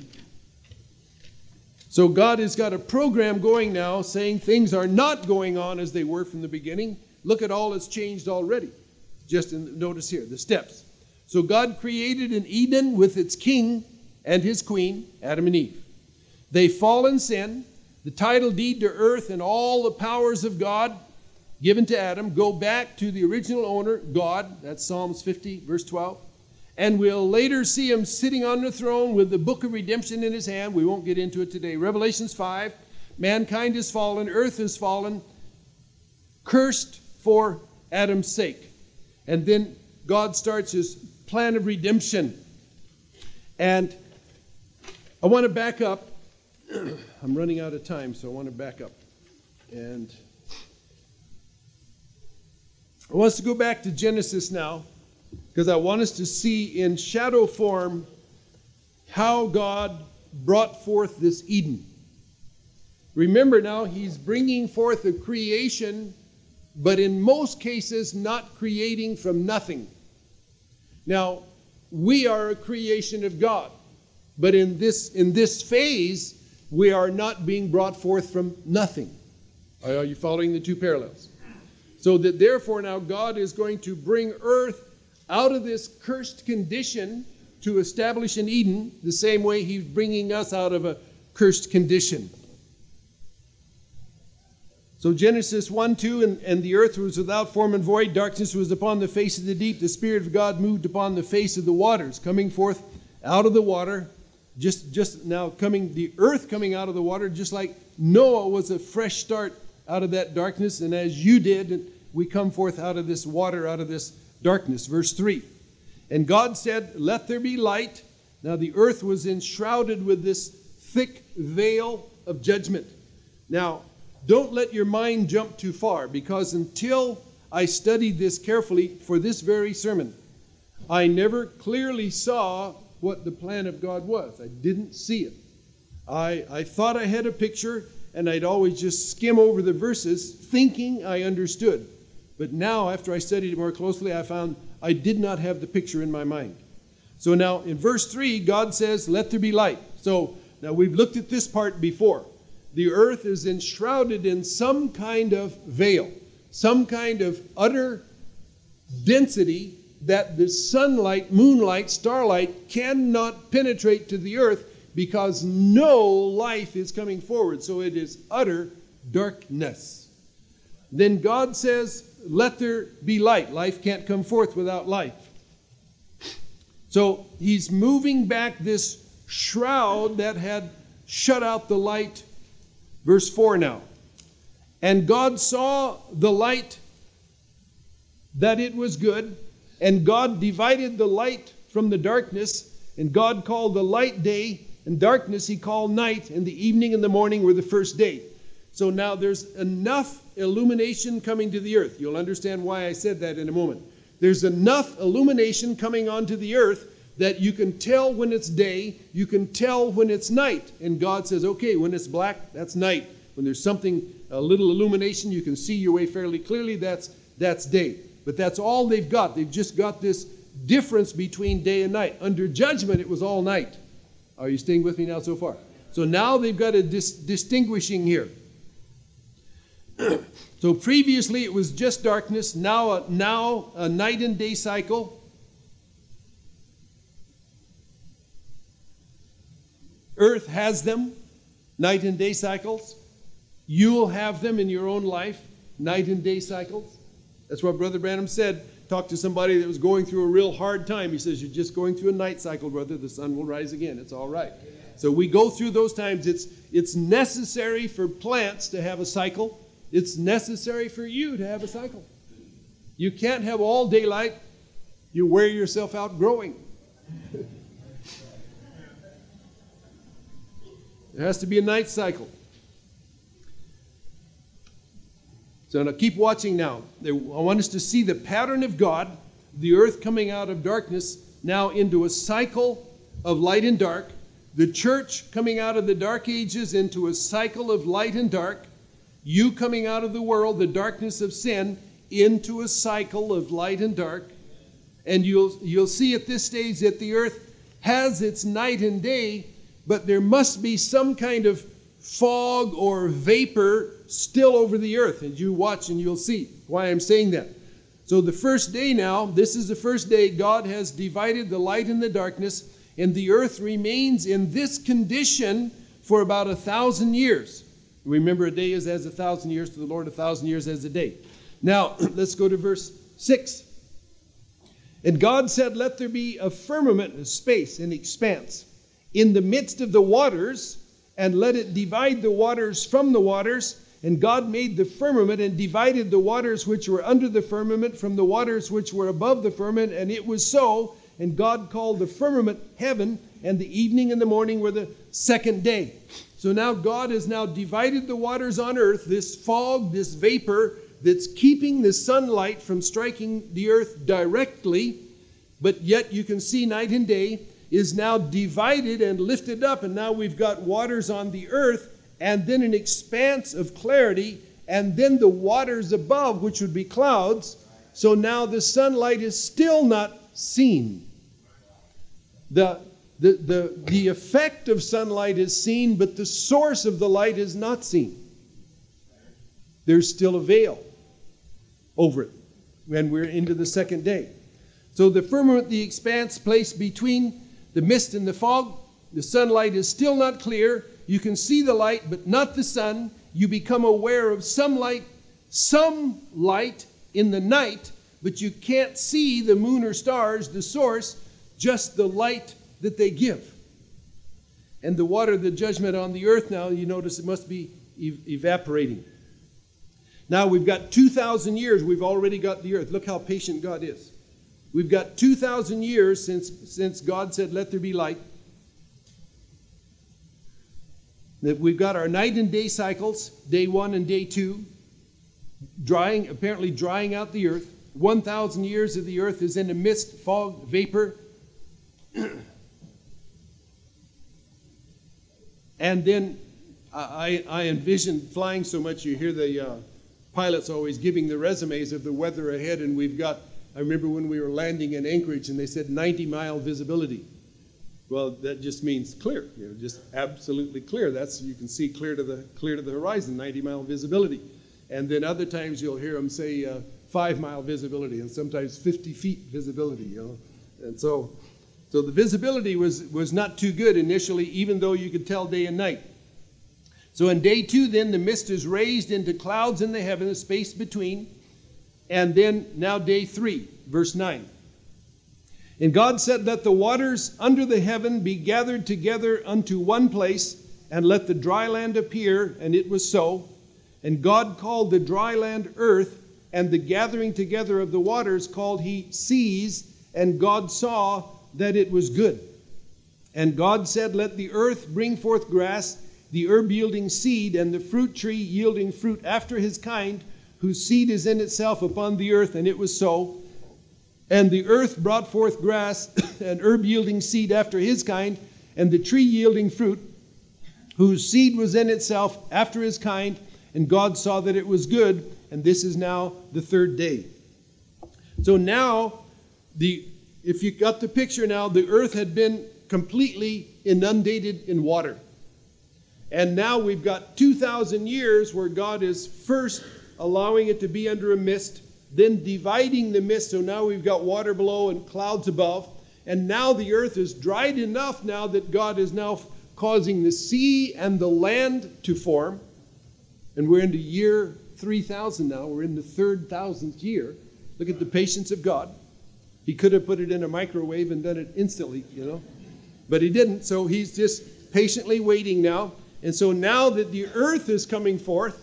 Speaker 2: so God has got a program going now, saying things are not going on as they were from the beginning. Look at all that's changed already. Just in, notice here, the steps. So God created an Eden with its king and his queen, Adam and Eve. They fall in sin. The title deed to earth and all the powers of God given to Adam go back to the original owner, God. That's Psalms fifty, verse twelve. And we'll later see him sitting on the throne with the book of redemption in his hand. We won't get into it today. Revelations five, mankind is fallen, earth is fallen, cursed for Adam's sake. And then God starts his plan of redemption. And I want to back up. I'm running out of time, so I want to back up. And I want us to go back to Genesis now, because I want us to see in shadow form how God brought forth this Eden. Remember now, he's bringing forth a creation, but in most cases not creating from nothing. Now, we are a creation of God, but in this, in this phase, we are not being brought forth from nothing. Are you following the two parallels? So that therefore now God is going to bring earth out of this cursed condition to establish an Eden, the same way he's bringing us out of a cursed condition. So Genesis one, two, and, and the earth was without form and void. Darkness was upon the face of the deep. The Spirit of God moved upon the face of the waters, coming forth out of the water. Just, just now coming, the earth coming out of the water, just like Noah was a fresh start out of that darkness. And as you did, we come forth out of this water, out of this darkness. Verse three. And God said, let there be light. Now the earth was enshrouded with this thick veil of judgment. Now, don't let your mind jump too far, because until I studied this carefully for this very sermon, I never clearly saw what the plan of God was. I didn't see it. I, I thought I had a picture, and I'd always just skim over the verses thinking I understood. But now, after I studied it more closely, I found I did not have the picture in my mind. So now in verse three, God says, let there be light. So now we've looked at this part before. The earth is enshrouded in some kind of veil, some kind of utter density that the sunlight, moonlight, starlight cannot penetrate to the earth, because no life is coming forward. So it is utter darkness. Then God says, let there be light. Life can't come forth without life. So he's moving back this shroud that had shut out the light. Verse four now. And God saw the light, that it was good, and God divided the light from the darkness, and God called the light day, and darkness he called night, and the evening and the morning were the first day. So now there's enough illumination coming to the earth. You'll understand why I said that in a moment. There's enough illumination coming onto the earth that you can tell when it's day, you can tell when it's night. And God says, okay, when it's black, that's night. When there's something, a little illumination, you can see your way fairly clearly, that's, that's day. But that's all they've got. They've just got this difference between day and night. Under judgment, it was all night. Are you staying with me now so far? So now they've got a dis- distinguishing here. So previously it was just darkness, now a, now a night and day cycle. Earth has them, night and day cycles. You'll have them in your own life, night and day cycles. That's what Brother Branham said. Talked to somebody that was going through a real hard time. He says, you're just going through a night cycle, brother. The sun will rise again. It's all right. So we go through those times. It's, it's necessary for plants to have a cycle. It's necessary for you to have a cycle. You can't have all daylight. You wear yourself out growing. There has to be a night cycle. So now keep watching now. I want us to see the pattern of God, the earth coming out of darkness now into a cycle of light and dark, the church coming out of the dark ages into a cycle of light and dark, you coming out of the world, the darkness of sin, into a cycle of light and dark. And you'll, you'll see at this stage that the earth has its night and day, but there must be some kind of fog or vapor still over the earth. And you watch and you'll see why I'm saying that. So the first day now, this is the first day God has divided the light and the darkness, and the earth remains in this condition for about a thousand years. Remember, a day is as a thousand years to the Lord, a thousand years as a day. Now, let's go to verse six. And God said, let there be a firmament, a space, an expanse, in the midst of the waters, and let it divide the waters from the waters. And God made the firmament and divided the waters which were under the firmament from the waters which were above the firmament. And it was so. And God called the firmament heaven, and the evening and the morning were the second day. So now God has now divided the waters on earth, this fog, this vapor that's keeping the sunlight from striking the earth directly, but yet you can see night and day is now divided and lifted up, and now we've got waters on the earth, and then an expanse of clarity, and then the waters above, which would be clouds. So now the sunlight is still not seen. The, the, the, the effect of sunlight is seen, but the source of the light is not seen. There's still a veil over it when we're into the second day. So the firmament, the expanse placed between the mist and the fog, the sunlight is still not clear. You can see the light, but not the sun. You become aware of some light, some light in the night, but you can't see the moon or stars, the source, just the light that they give. And the water, the judgment on the earth now, you notice it must be ev- evaporating. Now we've got two thousand years, we've already got the earth. Look how patient God is. We've got two thousand years since, since God said, let there be light. That we've got our night and day cycles, day one and day two, drying, apparently drying out the earth. one thousand years of the earth is in a mist, fog, vapor. And then I, I envision flying so much, you hear the uh, pilots always giving the resumes of the weather ahead, and we've got, I remember when we were landing in Anchorage and they said ninety mile visibility. Well, that just means clear, you know, just absolutely clear. That's, you can see clear to the clear to the horizon, ninety mile visibility. And then other times you'll hear them say uh, five mile visibility, and sometimes fifty feet visibility, you know. And so, so the visibility was, was not too good initially, even though you could tell day and night. So in day two, then the mist is raised into clouds in the heaven, the space between. And then now day three, verse nine. And God said, let the waters under the heaven be gathered together unto one place, and let the dry land appear. And it was so. And God called the dry land earth, and the gathering together of the waters called he seas. And God saw that it was good. And God said, let the earth bring forth grass, the herb yielding seed, and the fruit tree yielding fruit after his kind, whose seed is in itself upon the earth. And it was so. And the earth brought forth grass, and herb yielding seed after his kind, and the tree yielding fruit, whose seed was in itself after his kind. And God saw that it was good. And this is now the third day. So now, the if you got the picture now, the earth had been completely inundated in water. And now we've got two thousand years where God is first allowing it to be under a mist, then dividing the mist. So now we've got water below and clouds above. And now the earth is dried enough now that God is now causing the sea and the land to form. And we're into year three thousand now. We're in the third thousandth year. Look at the patience of God. He could have put it in a microwave and done it instantly, you know. But he didn't. So he's just patiently waiting now. And so now that the earth is coming forth,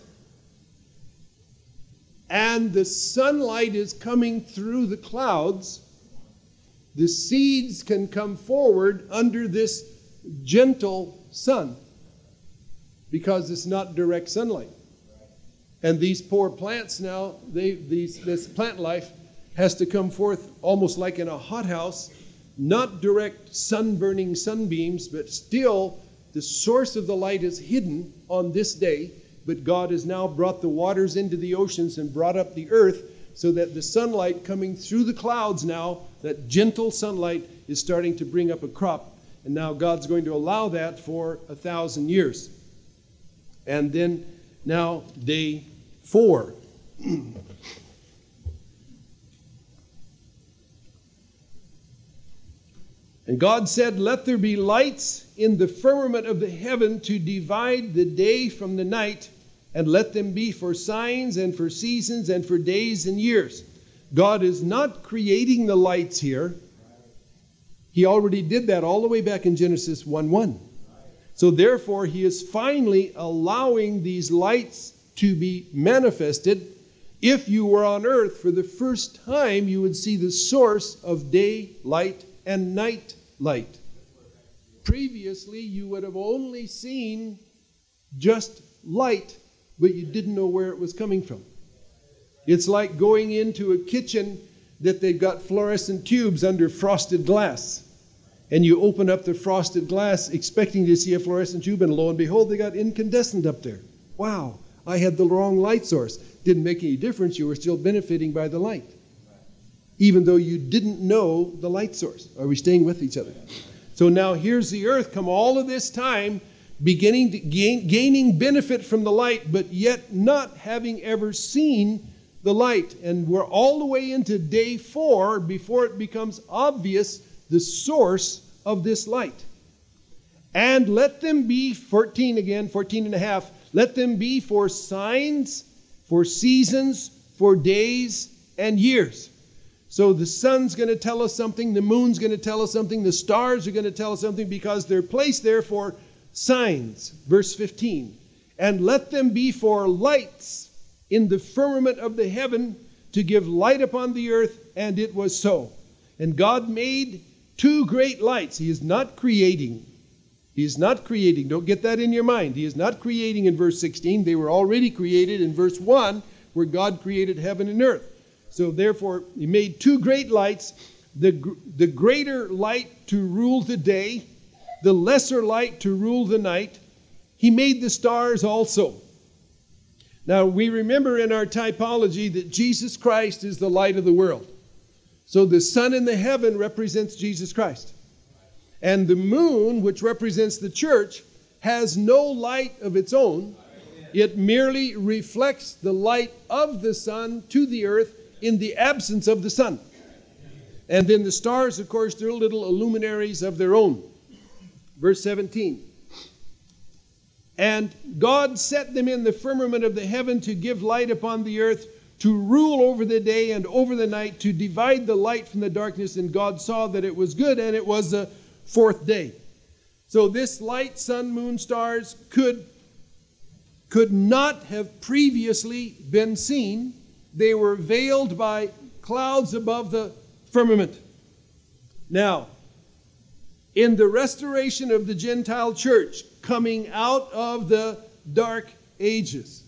Speaker 2: and the sunlight is coming through the clouds, the seeds can come forward under this gentle sun, because it's not direct sunlight. And these poor plants now, they these this plant life has to come forth almost like in a hothouse, not direct sun-burning sunbeams, but still the source of the light is hidden on this day. But God has now brought the waters into the oceans and brought up the earth so that the sunlight coming through the clouds now, that gentle sunlight, is starting to bring up a crop. And now God's going to allow that for a thousand years. And then now day four. And God said, "Let there be lights in the firmament of the heaven to divide the day from the night, and let them be for signs and for seasons and for days and years." God is not creating the lights here. He already did that all the way back in Genesis one one. So therefore, he is finally allowing these lights to be manifested. If you were on earth for the first time, you would see the source of day light and night light. Previously, you would have only seen just light, but you didn't know where it was coming from. It's like going into a kitchen that they've got fluorescent tubes under frosted glass. And you open up the frosted glass expecting to see a fluorescent tube, and lo and behold, they got incandescent up there. Wow, I had the wrong light source. Didn't make any difference. You were still benefiting by the light, even though you didn't know the light source. Are we staying with each other? So now here's the earth come all of this time, beginning to gain, gaining benefit from the light, but yet not having ever seen the light. And we're all the way into day four before it becomes obvious the source of this light. And let them be, fourteen again, fourteen and a half, let them be for signs, for seasons, for days and years. So the sun's going to tell us something, the moon's going to tell us something, the stars are going to tell us something, because they're placed there for signs. Verse fifteen. And let them be for lights in the firmament of the heaven to give light upon the earth, and it was so. And God made two great lights. He is not creating. He is not creating. Don't get that in your mind. He is not creating in verse sixteen. They were already created in verse one, where God created heaven and earth. So therefore, he made two great lights, the, the greater light to rule the day, the lesser light to rule the night. He made the stars also. Now, we remember in our typology that Jesus Christ is the light of the world. So the sun in the heaven represents Jesus Christ. And the moon, which represents the church, has no light of its own. It merely reflects the light of the sun to the earth in the absence of the sun. And then the stars, of course, they're little luminaries of their own. Verse seventeen. And God set them in the firmament of the heaven to give light upon the earth, to rule over the day and over the night, to divide the light from the darkness. And God saw that it was good, and it was the fourth day. So this light, sun, moon, stars could, could not have previously been seen. They were veiled by clouds above the firmament. Now, in the restoration of the Gentile church, coming out of the dark ages,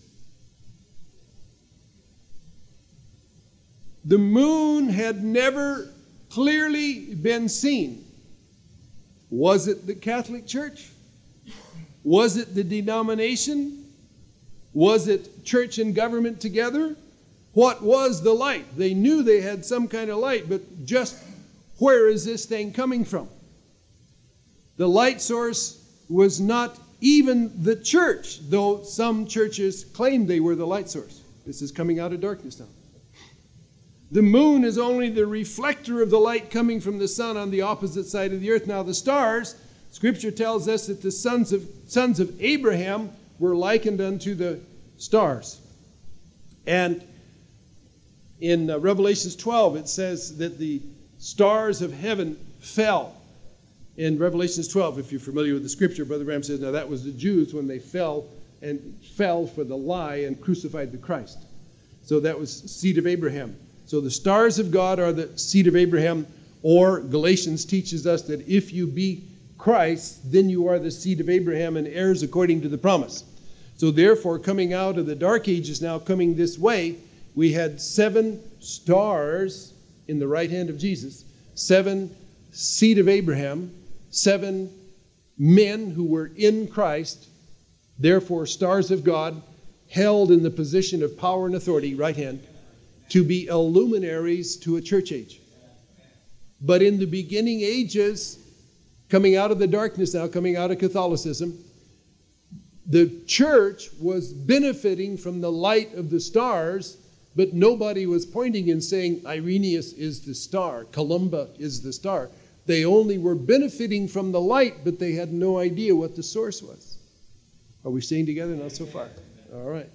Speaker 2: the moon had never clearly been seen. Was it the Catholic Church? Was it the denomination? Was it church and government together? What was the light? They knew they had some kind of light, but just where is this thing coming from? The light source was not even the church, though some churches claimed they were the light source. This is coming out of darkness now. The moon is only the reflector of the light coming from the sun on the opposite side of the earth. Now the stars, Scripture tells us that the sons of, sons of Abraham were likened unto the stars. And in uh, Revelation twelve, it says that the stars of heaven fell. In Revelation twelve, if you're familiar with the Scripture, Brother Branham says, now that was the Jews when they fell and fell for the lie and crucified the Christ. So that was seed of Abraham. So the stars of God are the seed of Abraham, or Galatians teaches us that if you be Christ, then you are the seed of Abraham and heirs according to the promise. So therefore, coming out of the Dark Ages now, coming this way, we had seven stars in the right hand of Jesus, seven seed of Abraham, seven men who were in Christ, therefore stars of God, held in the position of power and authority, right hand, to be illuminaries to a church age. But in the beginning ages, coming out of the darkness now, coming out of Catholicism, the church was benefiting from the light of the stars, but nobody was pointing and saying, Irenaeus is the star, Columba is the star. They only were benefiting from the light, but they had no idea what the source was. Are we staying together? Not so far. All right.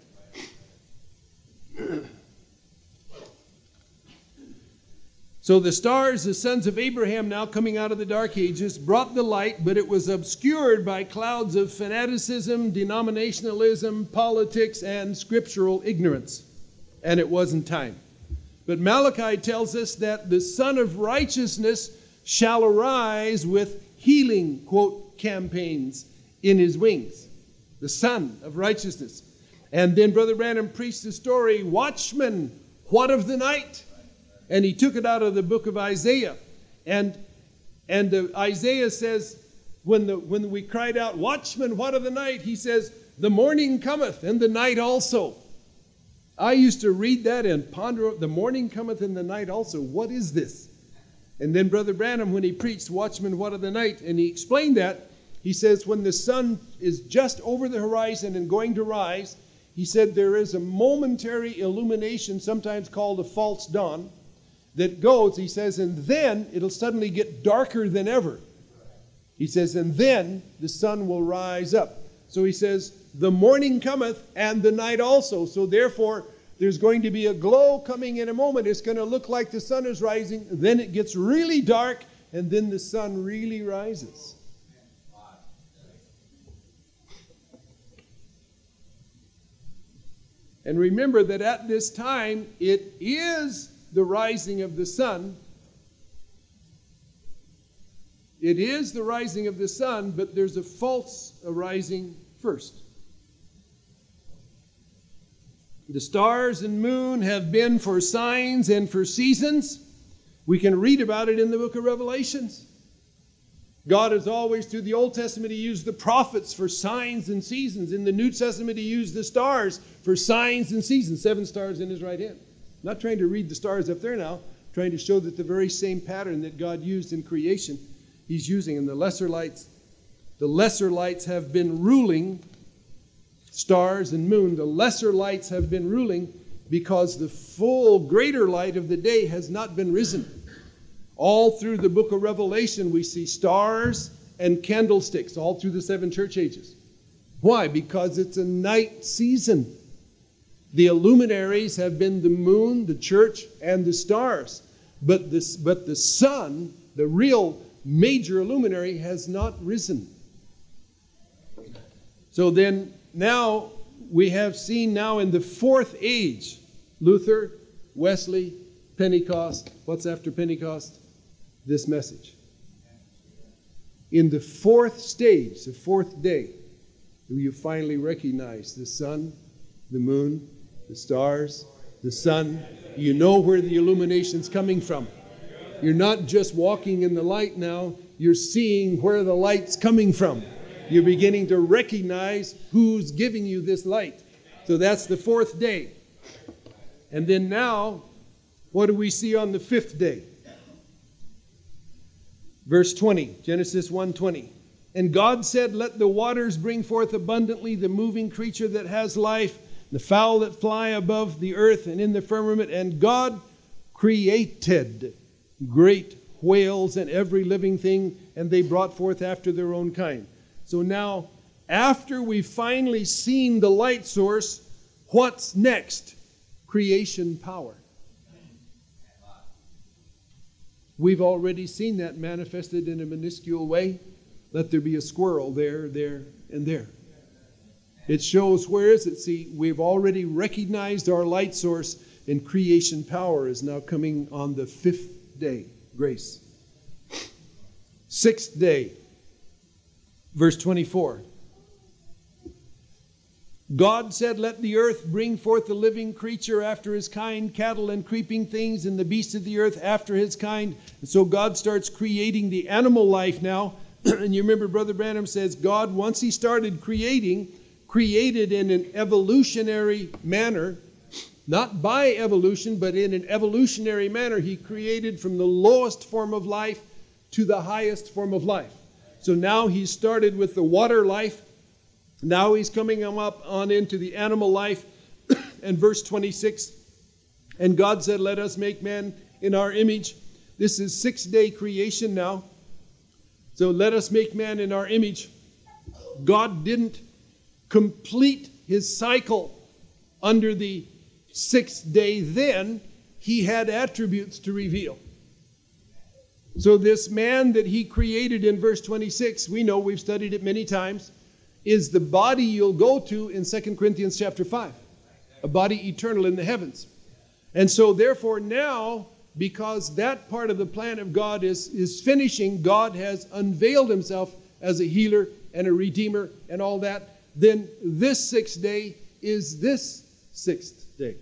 Speaker 2: So the stars, the sons of Abraham, now coming out of the Dark Ages, brought the light, but it was obscured by clouds of fanaticism, denominationalism, politics, and scriptural ignorance. And it wasn't time. But Malachi tells us that the Son of Righteousness shall arise with healing, quote, campaigns in his wings. The Son of Righteousness. And then Brother Branham preached the story, Watchman, what of the night? And he took it out of the book of Isaiah. And, and uh, Isaiah says, when, the, when we cried out, Watchman, what of the night? He says, the morning cometh and the night also. I used to read that and ponder, the morning cometh and the night also. What is this? And then Brother Branham, when he preached, Watchman, what of the night? And he explained that. He says, when the sun is just over the horizon and going to rise, he said there is a momentary illumination, sometimes called a false dawn, that goes, he says, and then it'll suddenly get darker than ever. He says, and then the sun will rise up. So he says, the morning cometh and the night also. So therefore, there's going to be a glow coming in a moment. It's going to look like the sun is rising. Then it gets really dark, and then the sun really rises. And remember that at this time, it is the rising of the sun. It is the rising of the sun, but there's a false arising first. The stars and moon have been for signs and for seasons. We can read about it in the book of Revelations. God has always, through the Old Testament, he used the prophets for signs and seasons. In the New Testament, he used the stars for signs and seasons. Seven stars in his right hand. I'm not trying to read the stars up there now. I'm trying to show that the very same pattern that God used in creation, he's using in the lesser lights. The lesser lights have been ruling, stars and moon. The lesser lights have been ruling because the full greater light of the day has not been risen. All through the book of Revelation, we see stars and candlesticks all through the seven church ages. Why? Because it's a night season. The illuminaries have been the moon, the church, and the stars. But, this, but the sun, the real major illuminary, has not risen. So then, now we have seen now in the fourth age, Luther, Wesley, Pentecost. What's after Pentecost? This message. In the fourth stage, the fourth day, you finally recognize the sun, the moon, the stars, the sun. You know where the illumination's coming from. You're not just walking in the light now, you're seeing where the light's coming from. You're beginning to recognize who's giving you this light. So that's the fourth day. And then now, what do we see on the fifth day? Verse twenty, Genesis one twenty. And God said, let the waters bring forth abundantly the moving creature that has life, the fowl that fly above the earth and in the firmament. And God created great whales and every living thing, and they brought forth after their own kind. So now, after we've finally seen the light source, what's next? Creation power. We've already seen that manifested in a minuscule way. Let there be a squirrel there, there, and there. It shows, where is it? See, we've already recognized our light source, and creation power is now coming on the fifth day. Grace. Sixth day. Verse twenty-four. God said, let the earth bring forth a living creature after his kind, cattle and creeping things, and the beasts of the earth after his kind. And so God starts creating the animal life now. And you remember Brother Branham says God, once he started creating, created in an evolutionary manner, not by evolution, but in an evolutionary manner. He created from the lowest form of life to the highest form of life. So now he started with the water life. Now he's coming up on into the animal life. And verse twenty-six, and God said, let us make man in our image. This is six-day creation now. So let us make man in our image. God didn't complete his cycle under the sixth day then. He had attributes to reveal. So this man that he created in verse twenty-six, we know, we've studied it many times, is the body you'll go to in Second Corinthians chapter five. A body eternal in the heavens. And so therefore now, because that part of the plan of God is, is finishing, God has unveiled himself as a healer and a redeemer and all that, then this sixth day is this sixth day.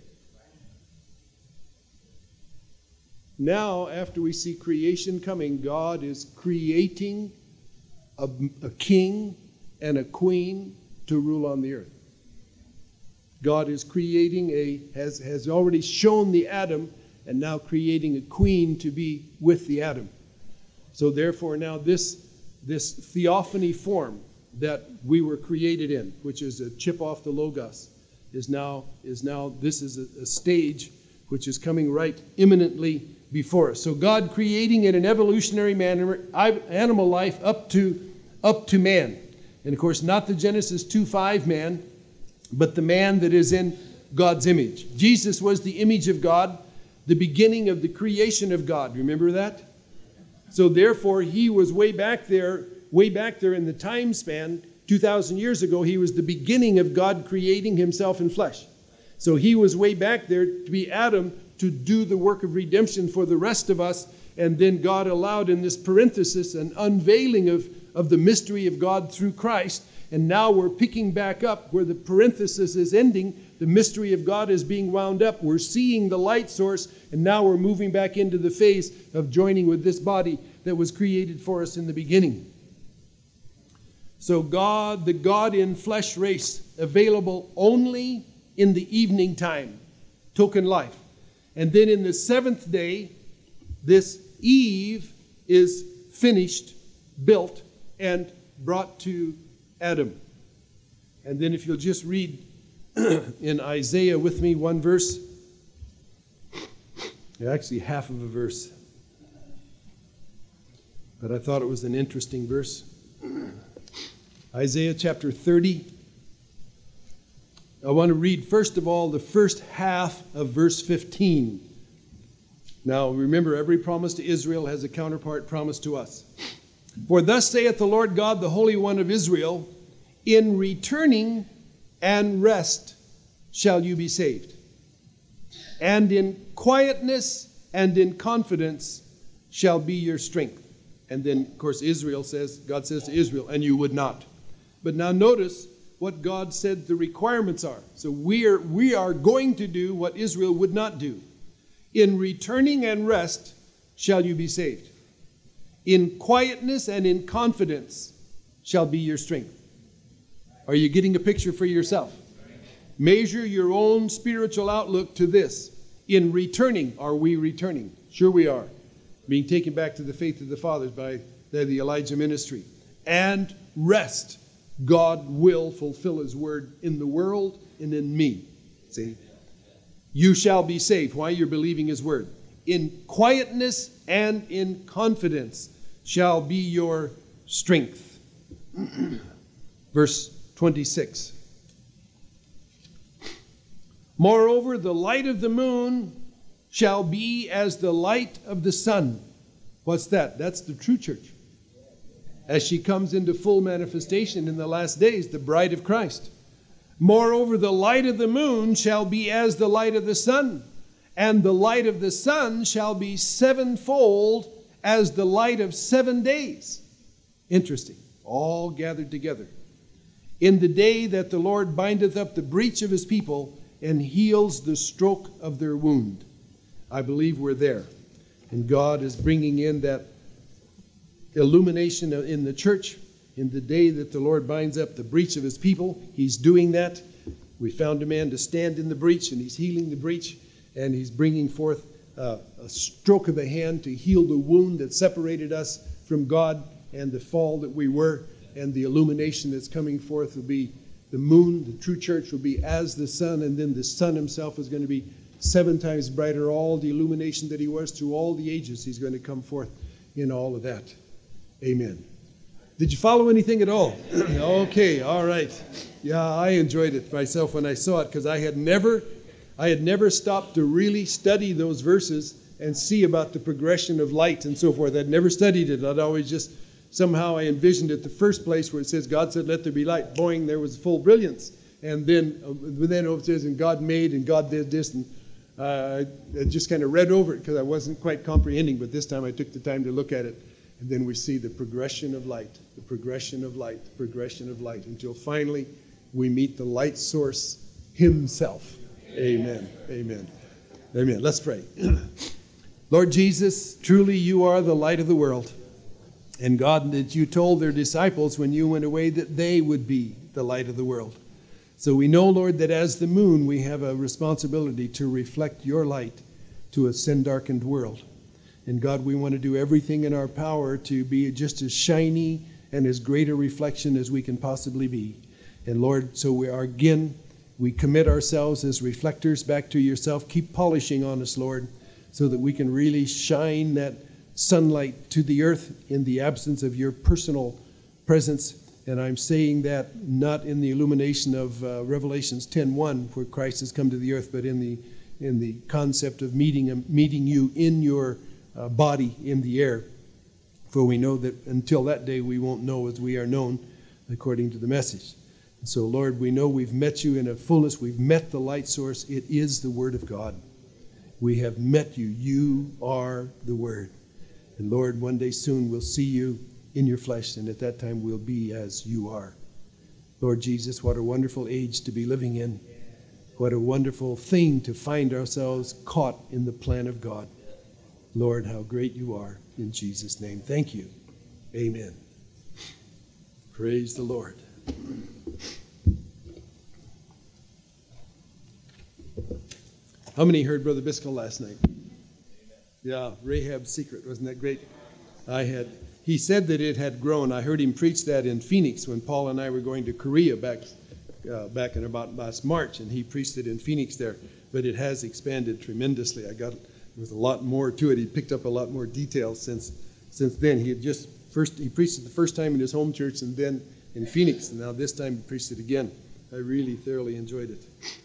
Speaker 2: Now, after we see creation coming, God is creating a, a king and a queen to rule on the earth. God is creating a, has, has already shown the Adam, and now creating a queen to be with the Adam. So therefore now this, this theophany form that we were created in, which is a chip off the Logos, is now, is now this is a, a stage which is coming right imminently before us. So God creating in an evolutionary manner animal life up to, up to man. And of course, not the Genesis two five man, but the man that is in God's image. Jesus was the image of God, the beginning of the creation of God. Remember that? So therefore, he was way back there, way back there in the time span, two thousand years ago, he was the beginning of God creating himself in flesh. So he was way back there to be Adam, to do the work of redemption for the rest of us. And then God allowed in this parenthesis an unveiling of, of the mystery of God through Christ. And now we're picking back up where the parenthesis is ending. The mystery of God is being wound up. We're seeing the light source, and now we're moving back into the phase of joining with this body that was created for us in the beginning. So God, the God in flesh race, available only in the evening time, token life. And then in the seventh day, this Eve is finished, built, and brought to Adam. And then if you'll just read in Isaiah with me one verse, actually half of a verse, but I thought it was an interesting verse. Isaiah chapter thirty. I want to read first of all the first half of verse fifteen. Now remember, every promise to Israel has a counterpart promise to us. For thus saith the Lord God, the Holy One of Israel, in returning and rest shall you be saved. And in quietness and in confidence shall be your strength. And then, of course, Israel says, God says to Israel, and you would not. But now notice what God said the requirements are. So we are, we are going to do what Israel would not do. In returning and rest shall you be saved. In quietness and in confidence shall be your strength. Are you getting a picture for yourself? Measure your own spiritual outlook to this. In returning, are we returning? Sure we are. Being taken back to the faith of the fathers by the Elijah ministry. And rest. God will fulfill his word in the world and in me. See? You shall be saved. Why? You're believing his word. In quietness and in confidence shall be your strength. Verse twenty-six. Moreover, the light of the moon shall be as the light of the sun. What's that? That's the true church. As she comes into full manifestation in the last days, the bride of Christ. Moreover, the light of the moon shall be as the light of the sun, and the light of the sun shall be sevenfold as the light of seven days. Interesting. All gathered together. in the day that the Lord bindeth up the breach of his people and heals the stroke of their wound. I believe we're there. And God is bringing in that illumination in the church in the day that the Lord binds up the breach of his people. He's doing that. We found a man to stand in the breach, and he's healing the breach, and he's bringing forth uh, a stroke of the hand to heal the wound that separated us from God and the fall that we were. And the illumination that's coming forth will be the moon. The true church will be as the sun, and then the sun himself is going to be seven times brighter. All the illumination that he was through all the ages, he's going to come forth in all of that. Amen. Did you follow anything at all? Okay, all right. Yeah, I enjoyed it myself when I saw it, because I had never, I had never stopped to really study those verses and see about the progression of light and so forth. I'd never studied it. I'd always just, somehow I envisioned it the first place where it says, God said, let there be light. Boing, there was full brilliance. And then, uh, then it says, and God made, and God did this. And uh, I just kind of read over it because I wasn't quite comprehending. But this time I took the time to look at it. And then we see the progression of light, the progression of light, the progression of light, until finally we meet the light source himself. Amen. Amen. Amen. Let's pray. Lord Jesus, truly you are the light of the world. And God, that you told their disciples when you went away that they would be the light of the world. So we know, Lord, that as the moon, we have a responsibility to reflect your light to a sin-darkened world. And God, we want to do everything in our power to be just as shiny and as great a reflection as we can possibly be. And Lord, so we are again, we commit ourselves as reflectors back to yourself. Keep polishing on us, Lord, so that we can really shine that sunlight to the earth in the absence of your personal presence. And I'm saying that not in the illumination of uh, Revelations ten one, where Christ has come to the earth, but in the in the concept of meeting meeting you in your uh, body in the air. For we know that until that day we won't know as we are known, according to the message. And so, Lord, we know we've met you in a fullness. We've met the light source. It is the Word of God. We have met you. You are the Word. And Lord, one day soon we'll see you in your flesh, and at that time we'll be as you are. Lord Jesus, what a wonderful age to be living in. What a wonderful thing to find ourselves caught in the plan of God. Lord, how great you are. In Jesus' name, thank you. Amen. Praise the Lord. How many heard Brother Biscoe last night? Yeah, Rahab's secret. Wasn't that great? I had. He said that it had grown. I heard him preach that in Phoenix when Paul and I were going to Korea back uh, back in about last March, and he preached it in Phoenix there. But it has expanded tremendously. I got there was a lot more to it. He picked up a lot more details since since then. He had just first he preached it the first time in his home church, and then in Phoenix, and now this time he preached it again. I really thoroughly enjoyed it.